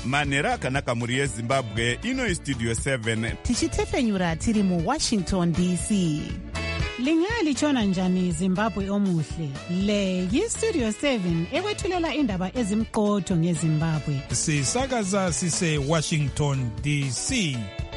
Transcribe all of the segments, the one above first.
manhero akanaka mhuri yezimbabwe. Ino istudio 7 tichitepfenyura tiri muWashington DC. Lingalitshona njani Zimbabwe omuhle? Le yistudio 7 ekwethulela indaba ezimqotho ngeZimbabwe. Sisakaza sise Washington DC.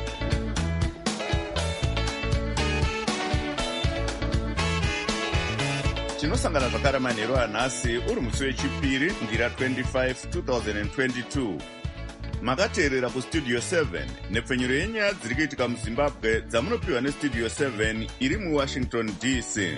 tinosangana zvakare manhero anhasi uri musi wechipiri ndira 25 2022. Makateerera kustudio 7 nepfenyuro yenyaya dziri kuitika muzimbabwe dzamunopiwa nestudio 7 iri muWashington DC.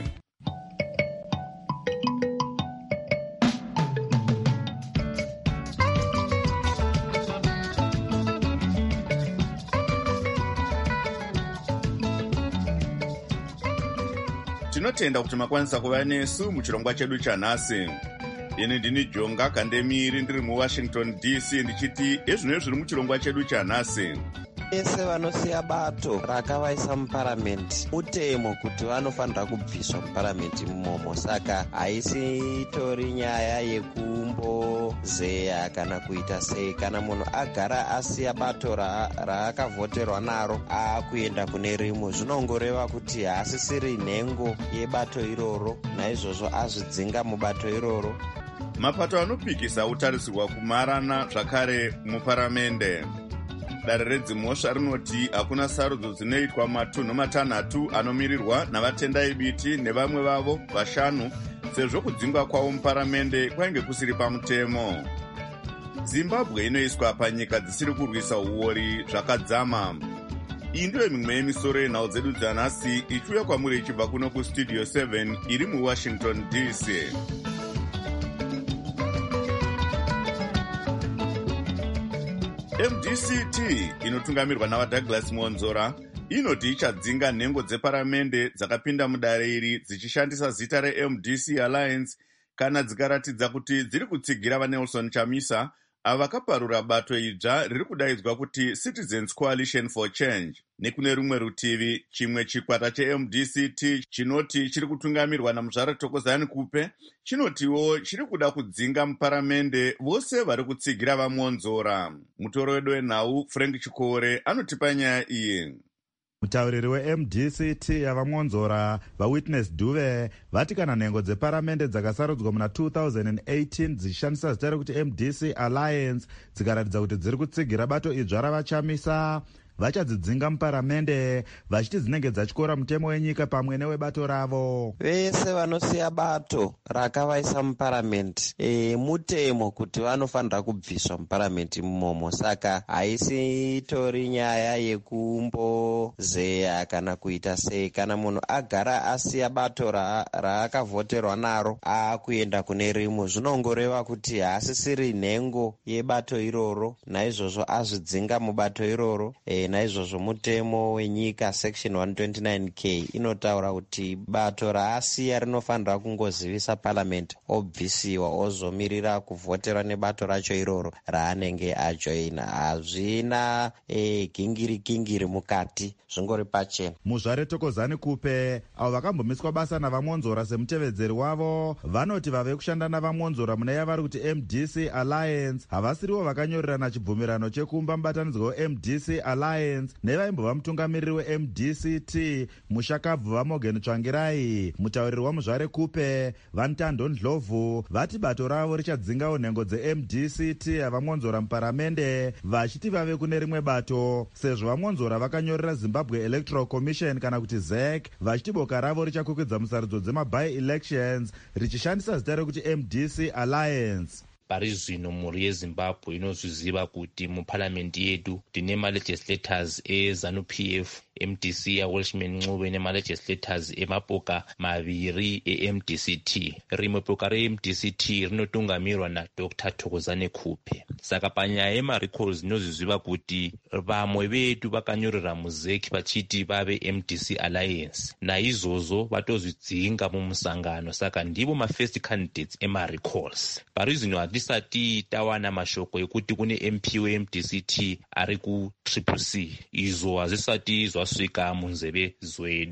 Tinotenda kuti makwanisa kuva nesu muchirongwa chedu chanhasi. Ini ndini Jonga Kandemiri ndiri muWashington DC ndichiti ezvino zviri muchirongwa chedu chanhasi. Vese vanosiya bato rakavaisa muparamende mutemo kuti vanofanira kubviswa muparamende mumomo. Saka haisi tori nyaya yekumbozeya kana kuita sei. Kana munhu agara asiya bato raakavhoterwa naro akuenda kune rimwe, zvinongoreva kuti haasisiri nhengo yebato iroro, naizvozvo azvidzinga mubato iroro. Mapato anopikisa autarisirwa kumarana zvakare muparamende. Dare redzimhosva rinoti hakuna sarudzo dzinoitwa matunhu matanhatu anomirirwa navatendai biti nevamwe vavo vashanu, sezvo kudzingwa kwavo muparamende kwainge kusiri pamutemo. Zimbabwe inoiswa panyika dzisiri kurwisa uori zvakadzama. Iyi ndiyo mimwe yemisoro yenhau dzedu dzanhasi ichiuya kwamuri ichibva kuno kustudio 7 iri muWashington DC. MDCT inotungamirwa navaDouglas Monzora inoti ichadzinga nhengo dzeparamende dzakapinda mudare iri dzichishandisa zita reMDC Alliance kana dzikaratidza kuti dziri kutsigira vaNelson Chamisa ava vakaparura bato idzva riri kudaidzwa kuti Citizens Coalition for Change. Nekune rumwe rutivi, chimwe chikwata cheMDCT chinoti chiri kutungamirwa naMuzvare Thokozani Kupe chinotiwo chiri kuda kudzinga muparamende vose vari kutsigira vaMonzora. Mutoro wedu wenhau Frank Chikore anotipa nyaya iyi. Mutauriri weMDCT yavaMonzora vaWitness Duve vati kana nhengo dzeparamende dzakasarudzwa muna 2018 dzichishandisa zita rekuti MDC Alliance dzikaratidza kuti dziri kutsigira bato idzva ravachamisa, vachadzidzinga muparamende vachiti dzinenge dzachikora mutemo wenyika pamwe newebato ravo. Vese vanosiya bato rakavaisa muparamende mutemo kuti vanofanira kubviswa muparamende mumomo. Saka haisi tori nyaya yekumbozeya kana kuita sei. Kana munhu agara asiya bato raakavhoterwa naro akuenda kune rimwe, zvinongoreva kuti haasisiri nhengo yebato iroro, naizvozvo azvidzinga mubato iroro. Naizvozvo mutemo wenyika section 129K inotaura kuti bato raasiya rinofanira kungozivisa parliament obvisiwa ozomirira kuvhoterwa nebato racho iroro raanenge ajoina. Hazvina gingiri mukati, zvingori pachena. Muzvare Thokozani Kupe avo vakambomiswa basa navaMonzora semutevedzeri wavo vanoti vave kushanda navaMonzora muna yavari kuti MDC Alliance havasiriwo vakanyorerana chibvumirano chekuumba mubatanidzwa weMDC Alliance nevaimbova mutungamiriri weMDCT mushakabvu vaMorgan Tsvangirai. Mutauriri waMuzvare Kupe Vantando Ndlovu vati bato ravo richadzingawo nhengo dzeMDCT yavaMonzora muparamende vachiti vave kune rimwe bato, sezvo vaMonzora vakanyorera Zimbabwe Electoral Commission kana kuti ZEC vachiti boka ravo richakwikwidza musarudzo dzemabi-elections richishandisa zita rekuti MDC Alliance. Pari zvino mhuri yeZimbabwe inozviziva kuti muparamende yedu tine malegislators eZANU-PF, MDC yaWelshman Ncube nemalegislators emapoka maviri eMDCT. Rimwe poka reMDCT rinotungamirwa naDr. Thokozani Kupe. Saka panyaya yemarecalls inozviziva kuti vamwe vedu vakanyorera muzeki vachiti vave MDC Alliance, naizvozvo vatozvidzinga mumusangano. Saka ndivo mafirst candidates emarecalls. Pari zvino hatisati tawana mashoko ekuti kune MP weMDCT ari kuCCC. Izvo hazvisati zvasvika munzeve dzedu.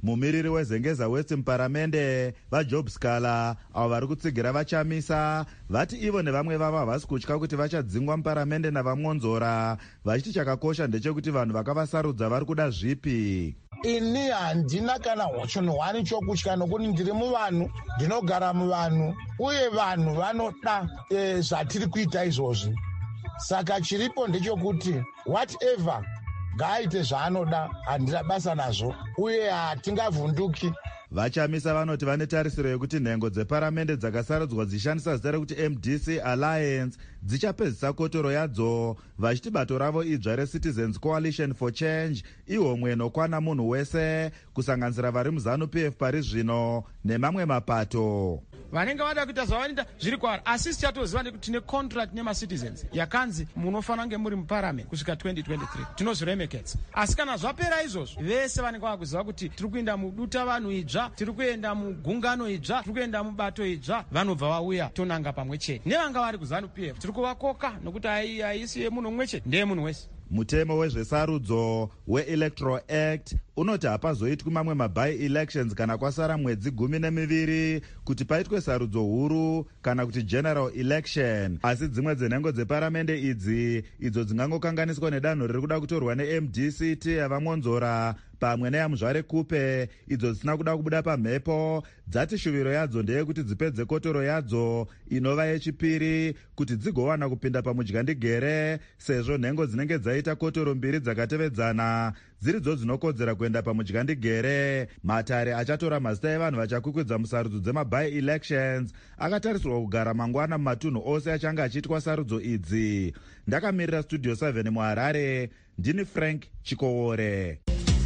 mumiriri wezengeza west muparamende vajob scala avo vari kutsigira vachamisa vati ivo nevamwe vavo havasi kutya kuti vachadzingwa muparamende navamwonzora vachiti chakakosha ndechekuti vanhu vakavasarudza vari kuda zvipi. Ini handina kana chinhuhwani chokutya nokuti ndiri muvanhu, ndinogara muvanhu uye vanhu vanoda zvatiri kuita izvozvi. Saka chiripo ndechekuti whatever ngaaite zvaanoda, handina basa nazvo uye hatingavhunduki. Vachamisa vanoti vane tarisiro yekuti nhengo dzeparamende dzakasarudzwa dzishandisa zita rekuti MDC Alliance dzichapedzisa kotoro yadzo, vachiti bato ravo idzva reCitizens Coalition for Change ihomwe inokwana munhu wese kusanganisira vari muZANU-PF pari zvino nemamwe mapato. Vanenge vada kuita zvavanoita zviri kwavari, asi tichatoziva nekuti tine contract nemacitizens yakanzi munofanira kunge muri muparliament kusvika 2023, tinozviremekedza. Asi kana zvapera izvozvo, vese vanenge vakuziva kuti tiri kuenda muduta vanhu idzva, tiri kuenda mugungano idzva, tiri kuenda mubato idzva, vanobva vauya tonanga pamwe chete. Nevanga vari kuZANU-PF tiri kuvakoka nokuti haisi yemunhu mumwe chete, ndeyemunhu wese. Mutemo wezvesarudzo weElectoral Act unoti hapazoitwi mamwe maby-elections kana kwasara mwedzi 12 kuti paitwe sarudzo huru kana kuti general election. Asi dzimwe dzenhengo dzeparamende idzi idzo dzingangokanganiswa nedanho riri kuda kutorwa neMDCT yavamwonzora pamwe neyamuzvare Kupe idzo dzisina kuda kubuda pamhepo, dzati shuviro yadzo ndeyekuti dzipedze kotoro yadzo inova yechipiri kuti dzigowana kupinda pamudyandigere, sezvo nhengo dzinenge dzaita kotoro mbiri dzakatevedzana dziridzo dzinokodzera kuenda pamudyandigere. Matare achatora mazita evanhu vachakwikwidzwa musarudzo dzemaby-elections akatarisirwa kugara mangwana mumatunhu ose achange achiitwa sarudzo idzi. Ndakamirira Studio 7 muHarare, ndini Frank Chikowore.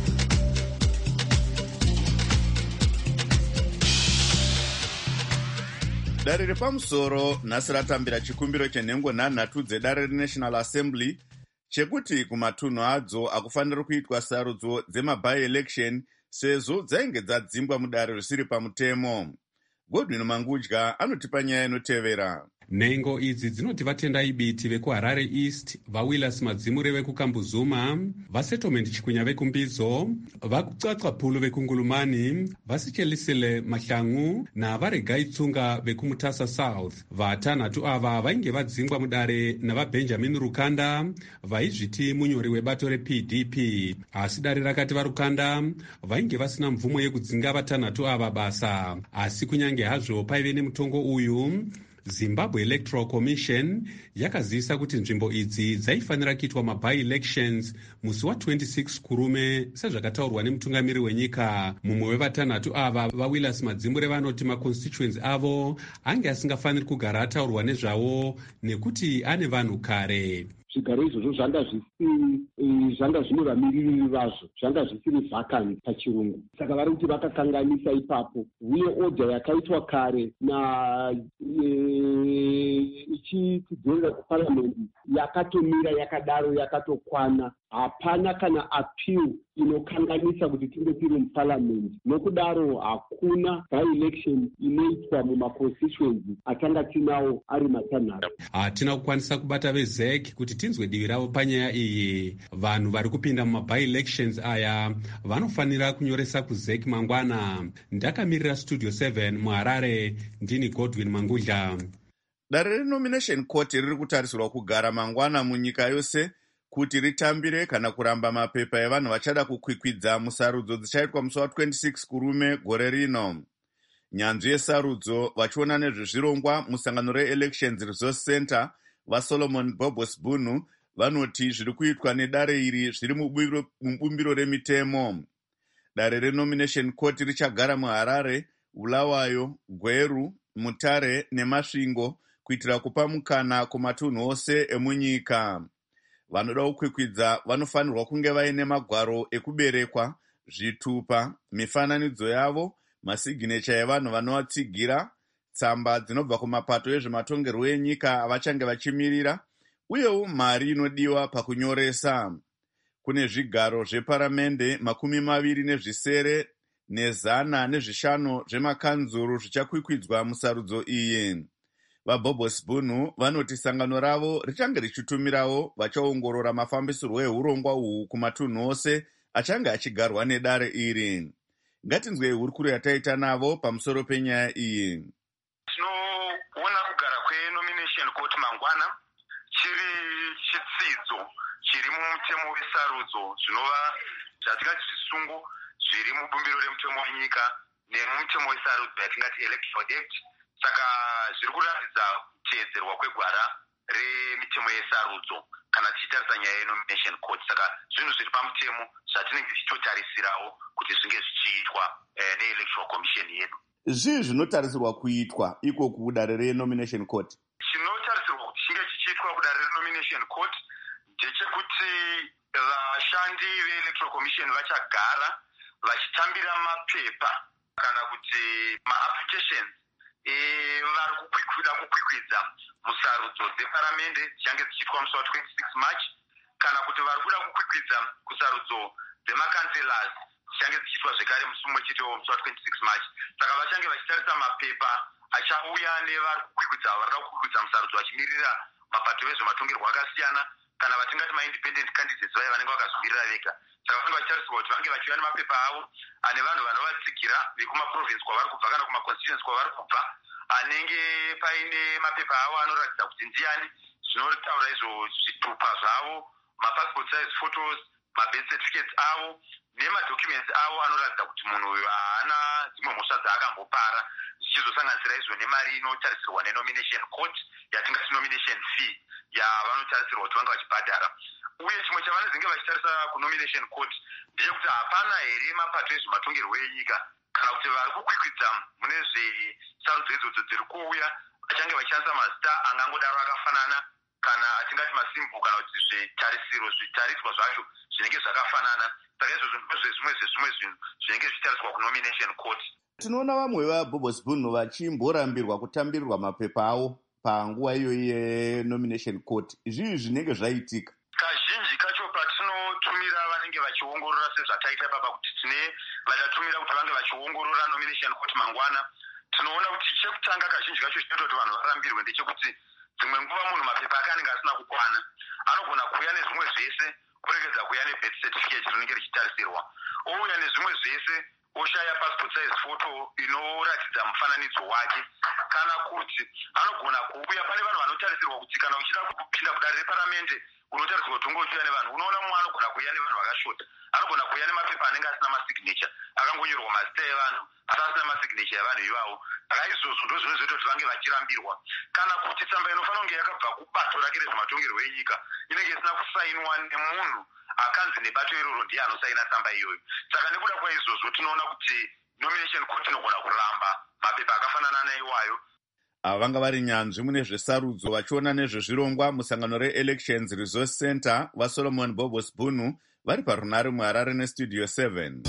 Dare repamusoro nhasi ratambira chikumbiro chenhengo nhanhatu dzedare reNational Assembly chekuti kumatunhu adzo akufanira kuitwa sarudzo dzemaby-election sezvo dzainge dzadzingwa mudare risiri pamutemo. Godwin Mangudya anotipa nyaya inotevera. Nhengo idzi dzinoti vatendai biti vekuHarare East, vaWillis Madzimure vekukambuzuma, vaSettlement Chikunya vekumbidzo, vakutsvatsva Phulu vekungulumani, vasichelisile Mahlangu navaregai Tsunga vekumutasa South. Vatanhatu ava vainge vadzingwa mudare navaBenjamin Rukanda, vaizviti munyori webato rePDP. Asi dare rakati vaRukanda vainge vasina mvumo yekudzinga vatanhatu ava basa. Asi kunyange hazvo paive nemutongo uyu, Zimbabwe Electoral Commission yakazivisa kuti nzvimbo idzi dzaifanira kuitwa maby-elections musi wa26 Kurume sezvakataurwa nemutungamiri wenyika. Mumwe wevatanhatu ava vaWillis Madzimure vanoti maconstituents avo ange asingafaniri kugara ataurwa nezvawo nekuti ane vanhu kare. Zvigaro izvozvo zvanga zvine vamiririri vazvo, zvanga zvisiri vacant pachirungu. Saka vari kuti vakakanganisa ipapo, uye odha yakaitwa kare na ichitidzoera kuparliamendi yakatomira yakadaro yakatokwana. Hapana kana appeal inokanganisa kuti tinge tiri muparliament. Nokudaro hakuna by-election inoitwa mumaconstituency atanga tinawo ari matanhatu. Hatina kukwanisa kubata veZEC kuti tinzwe divi ravo panyaya iyi. Vanhu vari kupinda mumaby-elections aya vanofanira kunyoresa kuZEC mangwana. Ndakamirira Studio 7 muHarare, ndini Godwin Mangudya. Dare reNomination Court riri kutarisirwa kugara mangwana munyika yose kuti ritambire kana kuramba mapepa evanhu vachada kukwikwidza musarudzo dzichaitwa musi wa26 Kurume gore rino. Nyanzvi yesarudzo vachiona nezvezvirongwa musangano reElections Resource Center vaSolomon Bobos Bunu vanoti zviri kuitwa nedare iri zviri mubumbiro remitemo. Dare reNomination Court richagara muHarare, Bulawayo, Gweru, Mutare neMasvingo kuitira kupa mukana kumatunhu ose emunyika. Vanoda kukwikwidza vanofanirwa kunge vaine magwaro ekuberekwa, zvitupa, mifananidzo yavo, masignecha evanhu vanovatsigira, tsamba dzinobva kumapato ezvematongerwo enyika avachange vachimirira, uyewo mari inodiwa pakunyoresa. Kune zvigaro zveparamende 27 ne105 zvemakanzuru zvichakwikwidzwa musarudzo iyi. VaBobos Bunu vanoti sangano ravo richange richitumirawo vachaongorora mafambisirwo ehurongwa uhu kumatunhu ose achange achigarwa nedare iri. Ngatinzwei hurukuro yataita navo pamusoro penyaya iyi. Tinoona kugara kwenomination court mangwana chiri chitsidzo chiri mumutemo wesarudzo zvinova zvatingati zvisungo zviri mubumbiro remutemo wenyika nemumutemo wesarudzo yatingati electoral act. Saka zviri kuratidza kuteedzerwa kwegwara remitemo yesarudzo kana tichitarisa nyaya yenomination court. Saka zvinhu zviri pamutemo zvatinenge tichitotarisirawo kuti zvinge zvichiitwa neelectoral commission yedu. Zvii zvinotarisirwa kuitwa iko kudare renomination court? Chinotarisirwa kuti chinge chichiitwa kudare renomination court ndechekuti vashandi veelectoral commission vachagara vachitambira mapepa kana kuti maapplications vari kuda kukwikwidza musarudzo dzeparamende dzichange dzichiitwa musi wa26 March kana kuti vari kuda kukwikwidza kusarudzo dzemakanselas dzichange dzichiitwa zvekare musi mumwe chetewo musi wa26 March. Saka vachange vachitarisa mapepa achauya nevari kukwikwidza varida kukwikwidza musarudzo vachimirira mapato vezvematongerwo akasiyana kana vatingati maindependent candidates vaya vanenge vakazvimirira vega. Saka vanenge vachitarisirwa kuti vange vachiuya nemapepa avo ane vanhu vanovatsigira vekumaprovince kwavari kubva kana kumaconstituency kwavari kubva anenge paine mapepa avo anoratidza kuti ndiani. Zvinotaura izvo zvitupa zvavo, mapassport size photos, mabirth certificates avo nemadocuments avo anoratidza kuti munhu uyu haana dzimwe mhosva dzaakambopara, zvichizosanganisira izvo nemari inotarisirwa nenomination court yatingati nomination fee yavanotarisirwa kuti vanga vachibhadhara. Uye chimwe chavanenge vachitarisa kunomination court ndechekuti hapana here mapato ezvematongerwo enyika kana kuti vari kukwikwidza mune zvesarudzo idzodzo dziri kuuya vachange vachishandisa mazita angangodaro akafanana kana atingati masimbo kana kuti zvitariswa zvacho zvinenge zvakafanana. Saka izvozvo ndozvezvimwe zvinhu zvinenge zvichitariswa kunomination court. Tinoona vamwe vaBobosbunu vachimborambirwa kutambirirwa mapepa avo panguva iyoyi yenomination court. Izvi zvinenge zvaitika kazhinji kacho patinotumira vanenge vachiongorora sezvataita baba kuti tine vatatumira kuti vange vachiongorora nomination court mangwana, tinoona kuti chekutanga kazhinji kacho chinoita kuti vanhu varambirwe ndechekuti dzimwe nguva munhu mapepa ake anenge asina kukwana, anogona kuuya nezvimwe zvese kuregedza kuuya nebirth certificate rinenge richitarisirwa, ouya nezvimwe zvese oshaya passport size photo inoratidza mufananidzo wake, kana kuti anogona kuuya pane vanhu vanotarisirwa kuti kana uchida kupinda kudare reparamende unotarisirwa kuti unge uchiuya nevanhu. Unoona mumwe anogona kuuya nevanhu vakashota, anogona kuuya nemapepa anenge asina masignature akangonyorwa mazita evanhu asi asina masignature evanhu ivavo. Saka izvozvo ndo zvinozoita kuti vange vachirambirwa. Kana kuti tsamba inofanira kunge yakabva kubato rake rezvematongerwo enyika inenge isina kusainwa nemunhu akanzi nebato iroro ndiye anosaina tsamba iyoyo. Saka nekuda kwaizvozvo tinoona kuti nomination court inogona kuramba mapepa akafanana naiwayo. Ava vanga vari nyanzvi mune zvesarudzo vachiona nezvezvirongwa musangano reElections Resource Center vaSolomon Bobosbunu vari parunare muHarare neStudio 7.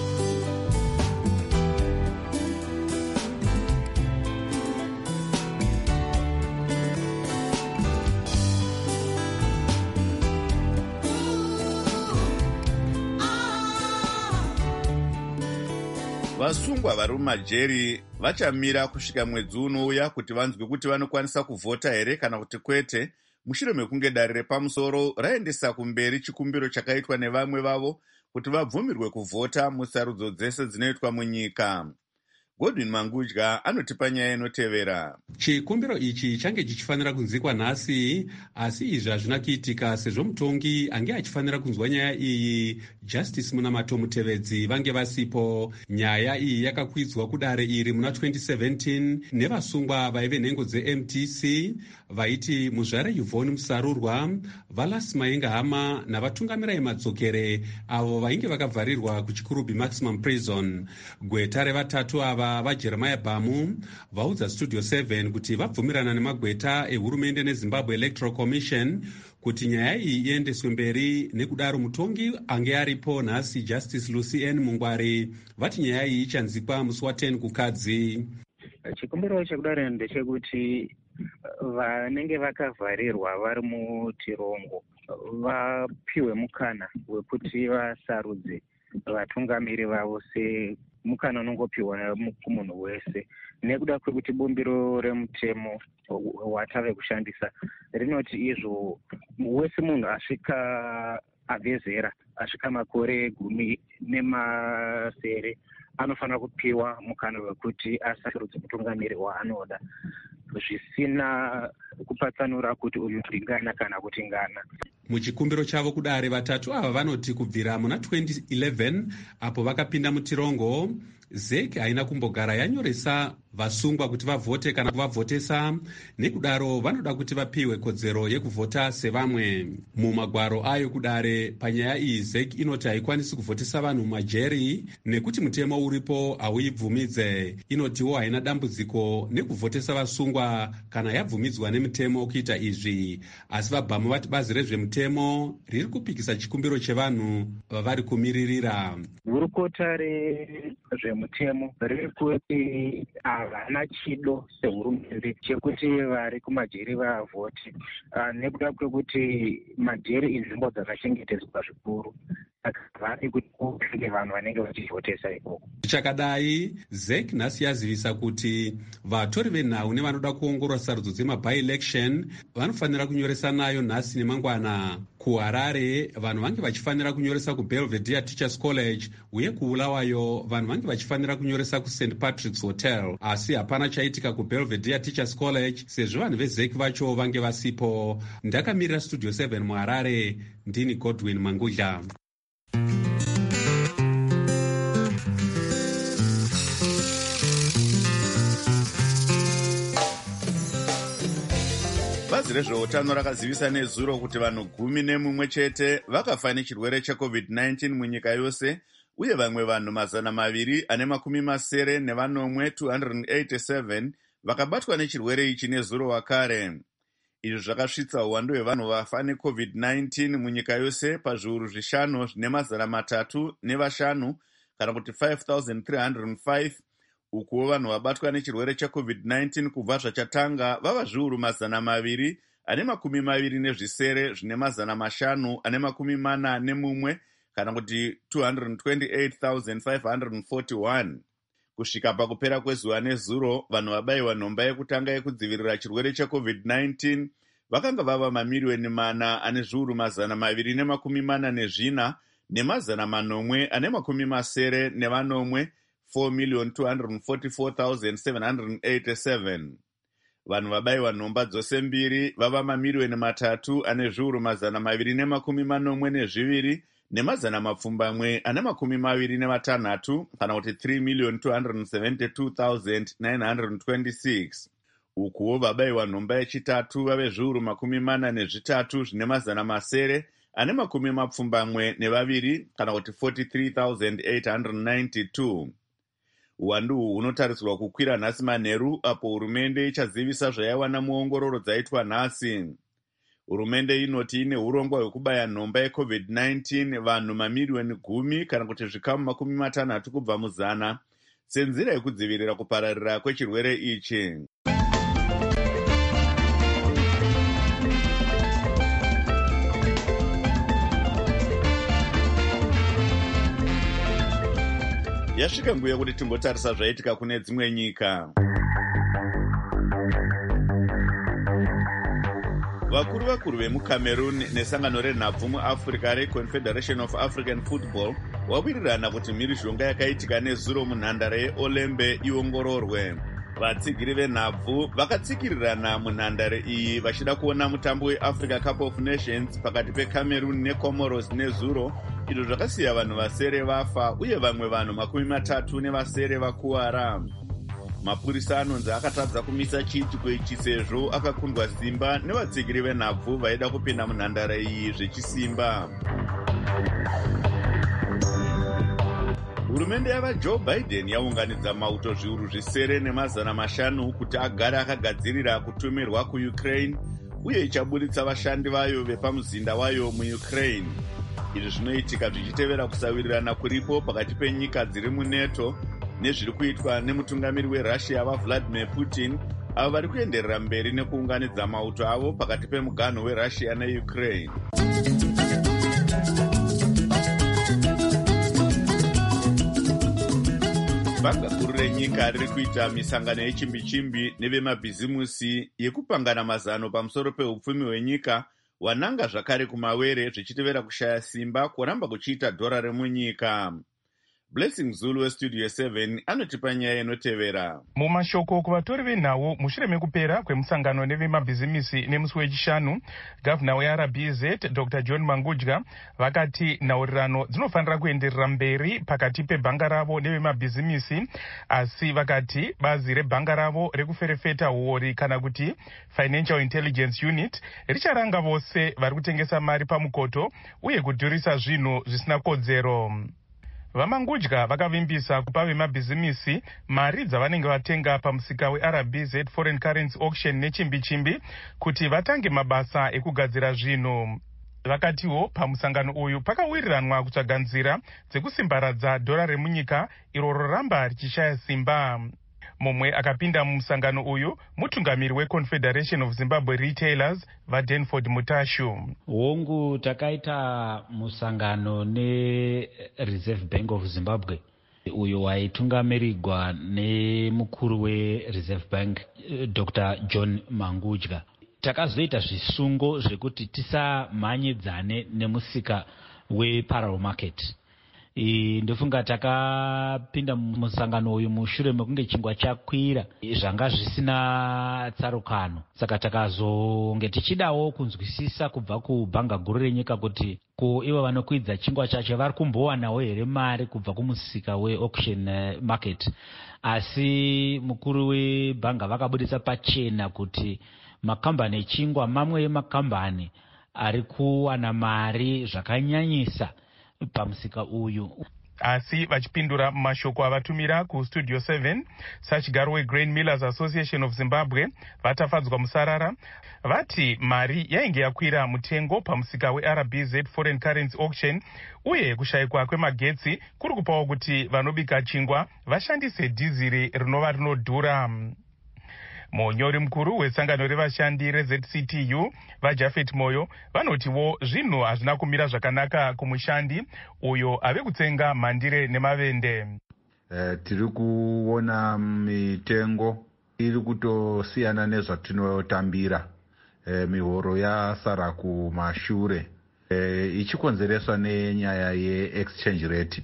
Vasungwa vari mumajeri vachamira kusvika mwedzi unouya kuti vanzwe kuti vanokwanisa kuvhota here kana kuti kwete, mushure mekunge dare repamusoro raendesa kumberi chikumbiro chakaitwa nevamwe vavo kuti vabvumirwe kuvhota musarudzo dzese dzinoitwa munyika. Godwin Mangudya anotipa nyaya inotevera. Chikumbiro ichi change chichifanira kunzikwa nhasi, asi izvi hazvina kuitika sezvo mutongi ange achifanira kunzwa nyaya iyi Justice Munamato Mutevedzi vange vasipo. Nyaya iyi yakakwidzwa kudare iri muna 2017 nevasungwa vaive nhengo dzeMTC vaiti Muzvare Yvonne Musarurwa, Valas Mayenga Hama navatungamira Madzokere avo vainge vakabvarirwa kuChikurubi Maximum Prison. Gweta revatatu ava vaJeremiah Bamu vaudza Studio 7 kuti vabvumirana nemagweta ehurumende neZimbabwe Electoral Commission kuti nyaya iyi iendeswe mberi. Nekudaro mutongi ange aripo nhasi Justice Lucy N Mungwari vati nyaya iyi ichanzikwa musi wa10 kukadzi. Chikumbiro chekudare ndechekuti vanenge vakavharirwa vari mutirongo vapiwe mukana wekuti vasarudze vatungamiri vavo semukana unongopiwa kumunhu wese, nekuda kwekuti bumbiro remutemo watave kushandisa rinoti izvo wese munhu asvika avezera, asvika makore 10 nemasere anofanira kupiwa mukana wekuti asarudze mutungamiri waanoda zvisina kupatsanura kuti uyu ndingana kana kuti ngana. Muchikumbiro chavo kudare vatatu ava vanoti kubvira muna 2011 apo vakapinda mutirongo, ZEC haina kumbogara yanyoresa vasungwa kuti vavhote kana kuvavhotesa, nekudaro vanoda kuti vapiwe kodzero yekuvhota sevamwe. Mumagwaro ayo kudare panyaya iyi ZEC inoti haikwanisi kuvhotesa vanhu mumajeri nekuti mutemo uripo hauibvumidze. Inotiwo haina dambudziko nekuvhotesa vasungwa kana yabvumidzwa nemutemo kuita izvi, asi vabhamu vati bazi rezvemutemo riri kupikisa chikumbiro chevanhu vavari kumiririra. Gurukota rezvemutemo riri kuti havana chido sehurumende chekuti vari kumajeri vavhoti, nekuda kwekuti majeri inzvimbo dzakachengetedzwa zvikuru, saka vari kuti kupinge vanhu vanenge vachivhotesa ikoko. Zvichakadai, ZEC nhasi yazivisa kuti vatori venhau nevanoda kuongorora sarudzo dzema-by-election vanofanira kunyoresa nayo nhasi nemangwana. KuHarare vanhu vange vachifanira kunyoresa kuBelvedere Teachers College, uye kuBulawayo vanhu vange vachifanira kunyoresa kuSt Patrick's Hotel, asi hapana chaitika kuBelvedere Teachers College sezvo vanhu veZEC vacho vange vasipo. Ndakamirira Studio 7 muHarare, ndini Godwin Mangudla. Bazi rezveutano rakazivisa nezuro kuti vanhu 11 chete vakafa nechirwere cheCovid-19 munyika yose, uye vamwe vanhu 287 vakabatwa nechirwere ichi nezuro wakare. Izvi zvakasvitsa uwandu hwevanhu vafa neCovid-19 munyika yose pazviuru 5,305 kana kuti 5,305, ukuwo vanhu vabatwa nechirwere cheCovid-19 kubva zvachatanga vava zviuru 227,541 kana kuti 228,541. Kusvika pakupera kwezuva nezuro, vanhu vabayiwa nhomba yekutanga yekudzivirira chirwere cheCovid-19 vakanga vava mamiliyoni 4,244 ne4,970 4,244,787. Vanhu vabayiwa nhomba dzose mbiri vava mamiliyoni 3,242 ne4,226 kana kuti 3,272,926. Ukuwo vabayiwa nhomba yechitatu vave zviuru 43,742 kana kuti 43,892. Uwandu uhu hunotarisirwa kukwira nhasi manheru apo hurumende ichazivisa zvaiwana muongororo dzaitwa nhasi. Hurumende inoti ine urongwa hwekubaya nhomba yeCovid-19 vanhu mamiliyoni 10 kana kuti zvikamu 60 kubva muzana senzira yekudzivirira kupararira kwechirwere ichi. Yasvika nguva yekuti timbotarisa zvaitika kune dzimwe nyika. Vakuru vemuCameroon nesangano renhabvu muAfrica reConfederation of African Football wawirirana kuti mhirizhonga yakaitika nezuro munhandare yeOlembe iongororwe. Vatsigiri venhabvu vakatsikirirana munhandare iyi vachida kuona mutambo weAfrica Cup of Nations pakati peCameroon neComoros nezuro, izvo zvakasiya vanhu vasere vafa uye vamwe vanhu 30 vakuwara. Mapurisa anonzi akatadza kumisa chiitiko ichi sezvo akakundwa simba nevatsigiri venhabvu vaida kupinda munhandare iyi zvechisimba. Hurumende yavaJoe Biden yaunganidza mauto zviuru 900 kuti agare akagadzirira kutumirwa kuUkraine uye ichaburitsa vashandi vayo vepamuzinda wayo muUkraine. Izvi zvinoitika zvichitevera kusawirirana kuripo pakati penyika dziri muNATO nezviri kuitwa nemutungamiri weRussia vaVladimir Putin, avo vari kuenderera mberi nekuunganidza mauto avo pakati pemuganho weRussia neUkraine. Banga guru renyika riri kuita misangano yechimbi-chimbi nevemabhizimusi yekupangana mazano pamusoro peupfumi hwenyika wananga zvakare kumawere zvichitevera kushaya simba kuramba kuchiita dhora remunyika. Blessing Zulu westudio 7 anotipa nyaya inotevera. Mumashoko kuvatori venhau mushure mekupera kwemusangano nevemabhizimisi nemusi wechishanu, gavhuna weRBZ Dr John Mangudya vakati nhaurirano dzinofanira kuenderera mberi pakati pebhanga ravo nevemabhizimisi, asi vakati bazi rebhanga ravo rekuferefeta huori kana kuti Financial Intelligence Unit richaranga vose vari kutengesa mari pamukoto uye kudhurisa zvinhu zvisina kodzero. Vamangudya vakavimbisa kupa vemabhizimisi mari dzavanenge vatenga pamusika weRBZ Foreign Currency Auction nechimbi-chimbi kuti vatange mabasa ekugadzira zvinhu. Vakatiwo pamusangano uyu pakawiriranwa kutsvaga nzira dzekusimbaradza dhora remunyika iro roramba richishaya simba. Mumwe akapinda mumusangano uyu mutungamiri weConfederation of Zimbabwe Retailers vaDenford Mutashu. Hongu takaita musangano neReserve Bank of Zimbabwe uyo waitungamirirwa nemukuru weReserve Bank Dr John Mangudya. Takazoita zvisungo zvekuti tisamhanyidzane nemusika weparallel market. Ndofunga takapinda musangano uyu mushure mekunge chingwa chakwira zvanga zvisina tsarukano, saka takazonge tichidawo kunzwisisa kubva kubhanga guru renyika kuti ivo vanokwidza chingwa chacho vari kumbowanawo here mari kubva kumusika weauction market. Asi mukuru webhanga vakabudisa pachena kuti makambani echingwa mamwe emakambani ari kuwana mari zvakanyanyisa pamusika uyu. Asi vachipindura mashoko avatumira kustudio 7, sachigaro weGrain Millers Association of Zimbabwe vatafadzwa musarara. Vati mari yainge yakwira mutengo pamusika weRBZ Foreign Currency Auction uye kushayikwa kwemagetsi kuri kupawo kuti vanobika chingwa vashandise dhiziri rinova rinodhura. Munyori mukuru wesangano revashandi reZCTU vaJafet Moyo vanotiwo zvinhu hazvina kumira zvakanaka kumushandi uyo ave kutsenga mhandire nemavende. Tiri kuona mitengo iri kutosiyana nezvatinotambira, mihoro yasara kumashure, ichikonzereswa nenyaya yeexchange rate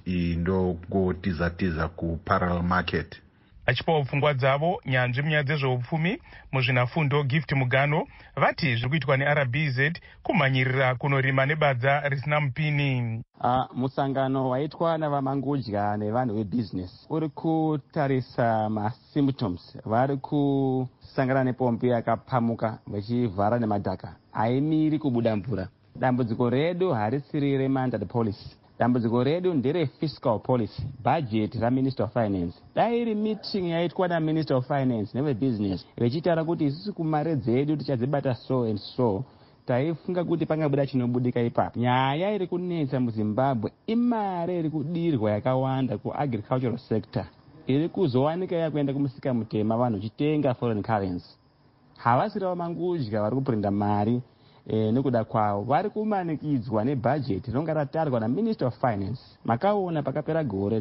indogotiza kuparallel market. Achipawo pfungwa dzavo nyanzvi munyaya dzezveupfumi muzvinafundo Gift Mugano vati zviri kuitwa neRBZ kumhanyirira kunorima nebadza risina mupini. Musangano waitwa navamangudya nevanhu vebusiness uri kutarisa masymptoms. Vari kusangana nepombi yakapamuka vachivhara nemadhaka, haimiri kubuda mvura. Dambudziko redu harisiri remandate policy. Dambudziko redu ndere fiscal policy, budget raMinister of Finance. Dairi meeting yaitwa naMinister of Finance nevebusiness vechitaura kuti isusu kumare dzedu tichadzibata so and so, taifunga kuti pangabuda chinobudika ipapo. Nyaya iri kunetsa muZimbabwe imare iri kudirwa yakawanda kuagricultural sector, iri kuzowanika yakuenda kumusika mutema vanhu chitenga foreign currency. Havasiri vamangudya vari kuprinda mari nekuda kwavo, vari kumanikidzwa nebudget rinonga ratarwa naMinister of Finance. Makaona pakapera gore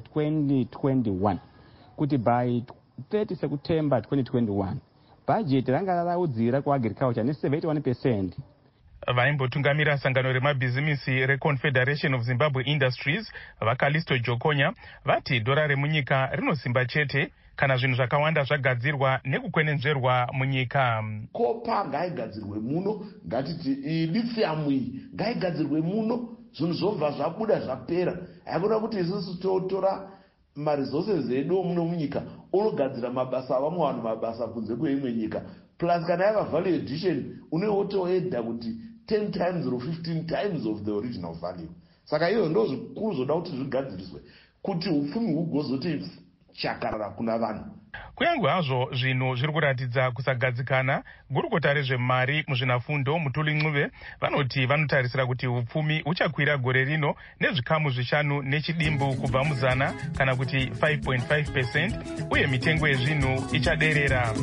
2021 kuti by 30 September 2021 budget ranga raraudzira kuagriculture ne71%. Vaimbotungamira sangano remabhizimisi reConfederation of Zimbabwe Industries vaKalisto Jokonya vati dhora remunyika rinosimba chete kana zvinhu zvakawanda zvagadzirwa nekukwenenzverwa munyika. Kopa ngaigadzirwe muno, ngatiti lithium ngaigadzirwe muno, zvinhu zvobva zvabuda zvapera. Haikona kuti isusu totora maresources edu muno munyika unogadzira mabasa avamwe vanhu mabasa kunze kweimwe nyika, plus kana yava value addition unotoedha kuti 10 times or 15 times of the original value. Saka iyo ndo zvikuru zvoda kuti zvigadziriswe kuti upfumi hugozoti chakarara kuna vanhu. Kunyange hazvo zvinhu zviri kuratidza kusagadzikana, gurukota rezvemari muzvinafundo Mutuli Ncube vanoti vanotarisira kuti upfumi uchakwira gore rino nezvikamu 5 nechidimbu kubva muzana kana kuti 5.5%, uye mitengo yezvinhu ichaderera.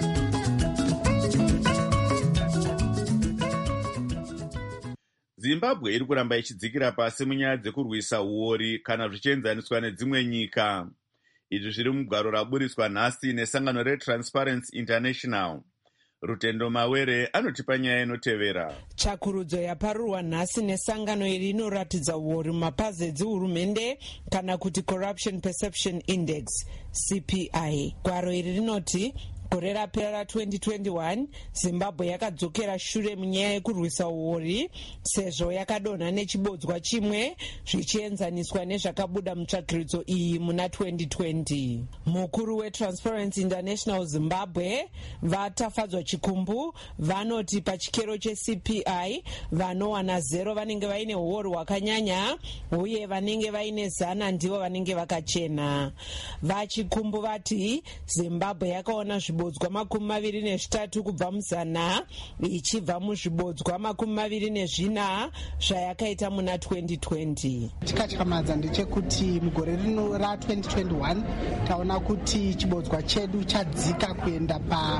Zimbabwe iri kuramba ichidzikira pasi munyaya dzekurwisa uori kana zvichienzaniswa nedzimwe nyika. Izvi zviri mugwaro raburiswa nhasi nesangano reTransparency International. Rutendo Mawere anotipa nyaya inotevera. Tsvakurudzo yaparurwa nhasi nesangano iri inoratidza uori mumapazi edzihurumende kana kuti Corruption Perception Index CPI. Gwaro iri rinoti gore rapera ra2021 Zimbabwe yakadzokera shure munyaya yekurwisa uori sezvo yakadonha nechibodzwa chimwe zvichienzaniswa nezvakabuda mutsvakirudzo iyi muna 2020. Mukuru weTransparency International Zimbabwe vatafadzwa chikumbu vanoti pachikero cheCPI vanowana 0 vanenge vaine uori hwakanyanya uye vanenge vaine 100 ndivo vanenge vakachena. Vachikumbu vati Zimbabwe yakaona zvibodzwa 23 kubva mu100 ichibva muzvibodzwa 24 zvayakaita muna 2020. Chikatyamadza ndechekuti mugore rino ra2021 taona kuti chibodzwa chedu chadzika kuenda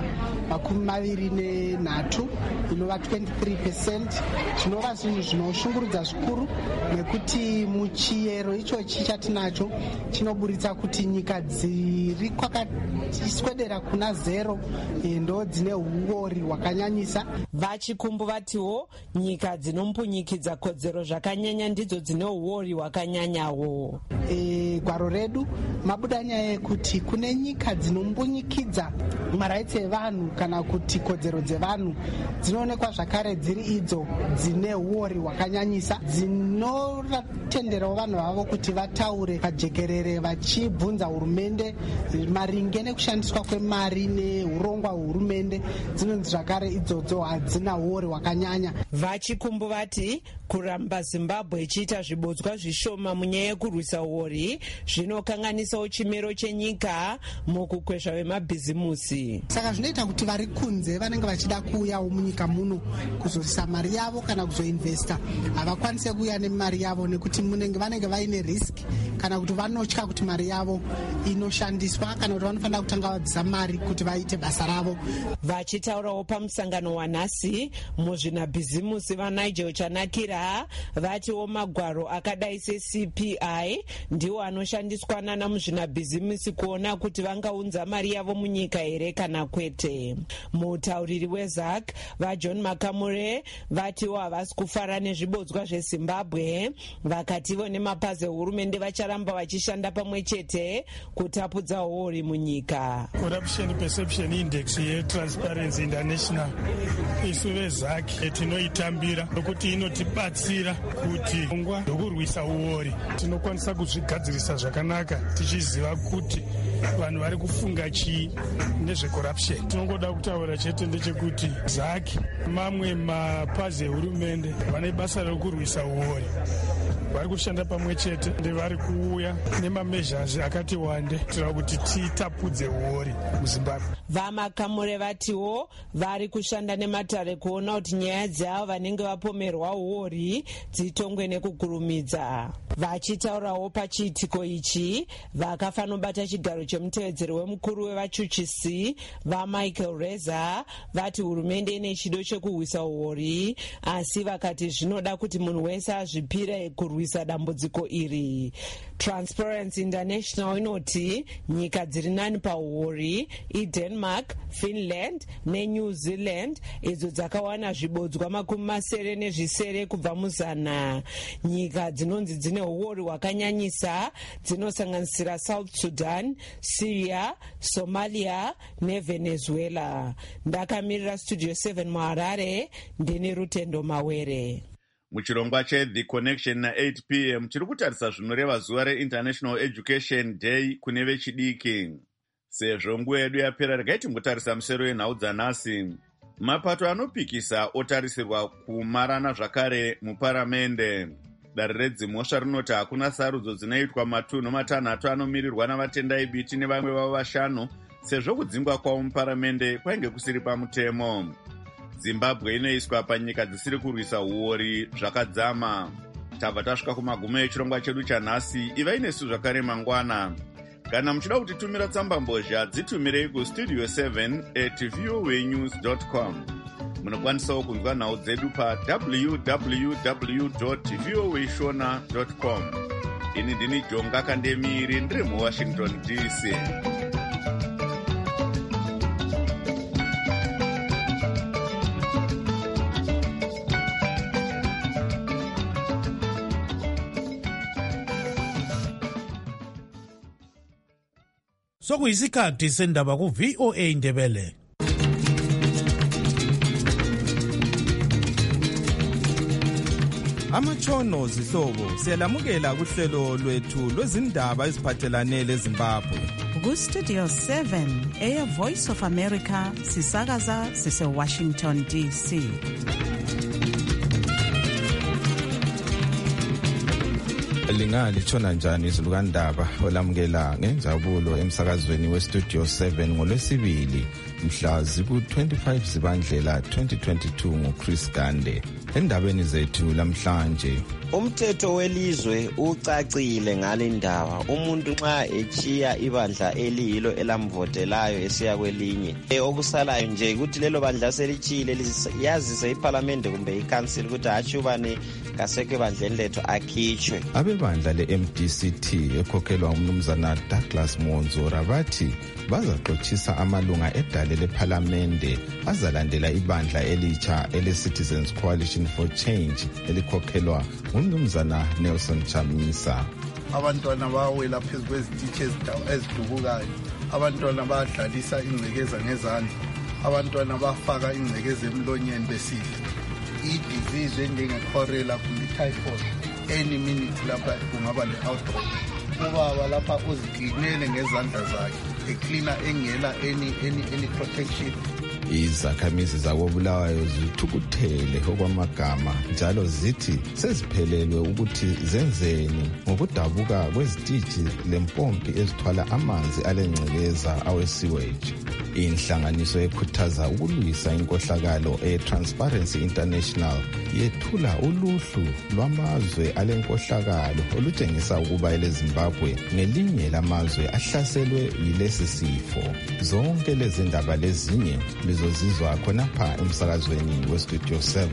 pa23 inova 23%, zvinova zvinhu zvinoshungurudza zvikuru nekuti muchiyero ichochi chatinacho chinoburitsa kuti nyika dziri kwakatiswedera kuna 0 ndo dzine uori hwakanyanyisa. Vachikumbu vatiwo nyika dzinompunyikidza kodzero zvakanyanya ndidzo dzine uori hwakanyanyawo. Gwaro redu mabuda nyaya yekuti kune nyika dzinompunyikidza maraitsi evanhu kana kuti kodzero dzevanhu dzinoonekwa zvakare dziri idzo dzine uori hwakanyanyisa, dzinotenderawo vanhu vavo kuti vataure pajekerere vachibvunza hurumende maringe nekushandiswa kwemari neurongwa hwehurumende, dzinonzi zvakare idzodzo hadzina uori hwakanyanya. Vachikumbu vati kuramba Zimbabwe ichiita zvibodzwa zvishoma munyaya yekurwisa uori zvinokanganisawo chimero chenyika mukukwezva vemabhizimusi. Saka zvinoita kuti vari kunze vanenge vachida kuuyawo munyika muno kuzoisa mari yavo kana kuzoinvesta havakwanise kuuya nemari yavo nekuti vanenge vaine riski kana kuti vanotya kuti mari yavo inoshandiswa kana kuti vanofanira kutanga vabvisa mari kuti vaite basa ravo. Vachitaurawo pamusangano wanhasi muzvinabhizimusi vaNigel Chanakira vatiwo magwaro akadai seCPI ndiwo anoshandiswa nana muzvinabhizimusi kuona kuti vangaunza mari yavo munyika here kana kwete. Mutauriri weZAC vaJohn Makamure vatiwo havasi kufara nezvibodzwa zveZimbabwe, vakativo nemapazi ehurumende vacharamba vachishanda pamwe chete kutapudza uori munyika. Corruption Perception Index yeTransparency International isu veZAC tinoitambira nokuti inotibatsira kuti pfungwa dzokurwisa uori tinokwanisa kuzvigadzirisa zvakanaka tichiziva kuti vanhu vari kufunga chii nezvecorruption. Tinongoda kutaura chete ndechekuti ZAC mamwe mapazi ehurumende vane basa rekurwisa uori vari kushanda pamwe chete ndevari kuuya nemamezhasi akati wande kuitira kuti titapudze uori muZimbabwe. VaMakamure vatiwo vari kushanda nematare kuona kuti nyaya dzavo vanenge vapomerwa uori dzitongwe nekugurumidza. Vachitaurawo pachiitiko ichi vakafanobata chigaro chemutevedzeri wemukuru wevachuchisi vaMichael Reza vati hurumende ine chido chekuhwisa uori asi vakati zvinoda kuti munhu wese azvipire kurwisa dambudziko iri. Transparency International inoti nyika dziri nani pauori iDenmark, Finland neNew Zealand idzo dzakawana zvibodzwa 70 kubva mu100. Nyika dzinonzi dzine uori hwakanyanyisa dzinosanganisira South Sudan, Syria, Somalia neVenezuela. Ndakamirira Studio 7 muHarare ndini Rutendo Mawere. Muchirongwa cheThe Connection na8 p.m. tiri kutarisa zvinoreva zuva reInternational Education Day kune vechidiki. Sezvo nguva yedu yapera regai timbotarisa musero wenhau dzanhasi. Mapato anopikisa otarisirwa kumarana zvakare muparamende. Dare redzimhosva rinoti hakuna sarudzo dzinoitwa matunhu 6 anomirirwa navatendai biti nevamwe vavo 5 sezvo kudzingwa kwavo muparamende kwainge kusiri pamutemo. Zimbabwe inoiswa panyika dzisiri kurwisa uori zvakadzama. Tabva tasvika kumagumo echirongwa chedu chanhasi. Ivai nesu zvakare mangwana. Kana muchida kutitumira tsamba mbozha dzitumirei kustudio 7@voanews.com. Munokwanisawo kunzwa nhau dzedu www.voashona.com. Ini ndini Jonga Kandemiri ndiri muWashington DC. Sokuyisikhathi sendaba ku VOA Ndebele. Amatshono zihlobo siyalamukela kuhlelo lwethu lwezindaba eziphathelane leZimbabwe. Ku-Studio 7 Air Voice of America sisakaza sise-Washington DC. Lingalitshona njani izulukandaba olamukela ngenjabulo emsakazweni we-Studio 7 ngolwesibili mhla ziku-25 Zibandlela 2022 nguChris Gande. Endabeni zethu lamhlanje, umthetho welizwe ucacile ngale-ndaba. Umuntu nxa echiya ibandla eliyilo elamvotelayo esiya kwelinye, okusalayo nje ukuthi lelo bandla selitshile yazise iParliament kumbe iCouncil ukuthi hatshi ubani kasekho ebandleni lethu akhitshwe. Abebandla le-MDCT ekhokhelwa umnumzana Douglas Monzora bathi bazaxothisa amalunga edale leParliament azalandela ibandla elitsha ele-Citizens Coalition for Change elikhokhelwa umnumzana Nelson Chamisa. Abantwana bawela phezu kwezititshe ezidubukayo, abantwana badlalisa ingcekeza ngezandla, abantwana bafaka ingcekeza emlonyeni besidla. I-disease enjenge-cholera kumbe i-typhoid any minute lapha kungaba le-outbreak. Ubaba lapha uziklinele ngezandla zakhe, eklina engela any protection. Izakhamizi zakobulawayo zithukuthele okwamagama njalo zithi seziphelelwe ukuthi zenzeni ngokudabuka kwezitiji lempompi ezithwala amanzi alengcekeza awe-sewage. Inhlanganiso ekhuthaza ukulwisa inkohlakalo e-Transparency International yethula uluhlu lwamazwe alenkohlakalo olutshengisa ukuba eleZimbabwe ngelinye lamazwe ahlaselwe yilesi sifo. Zonke lezi ndaba lezinye lizozizwa khonapha emsakazweni we-Studio 7.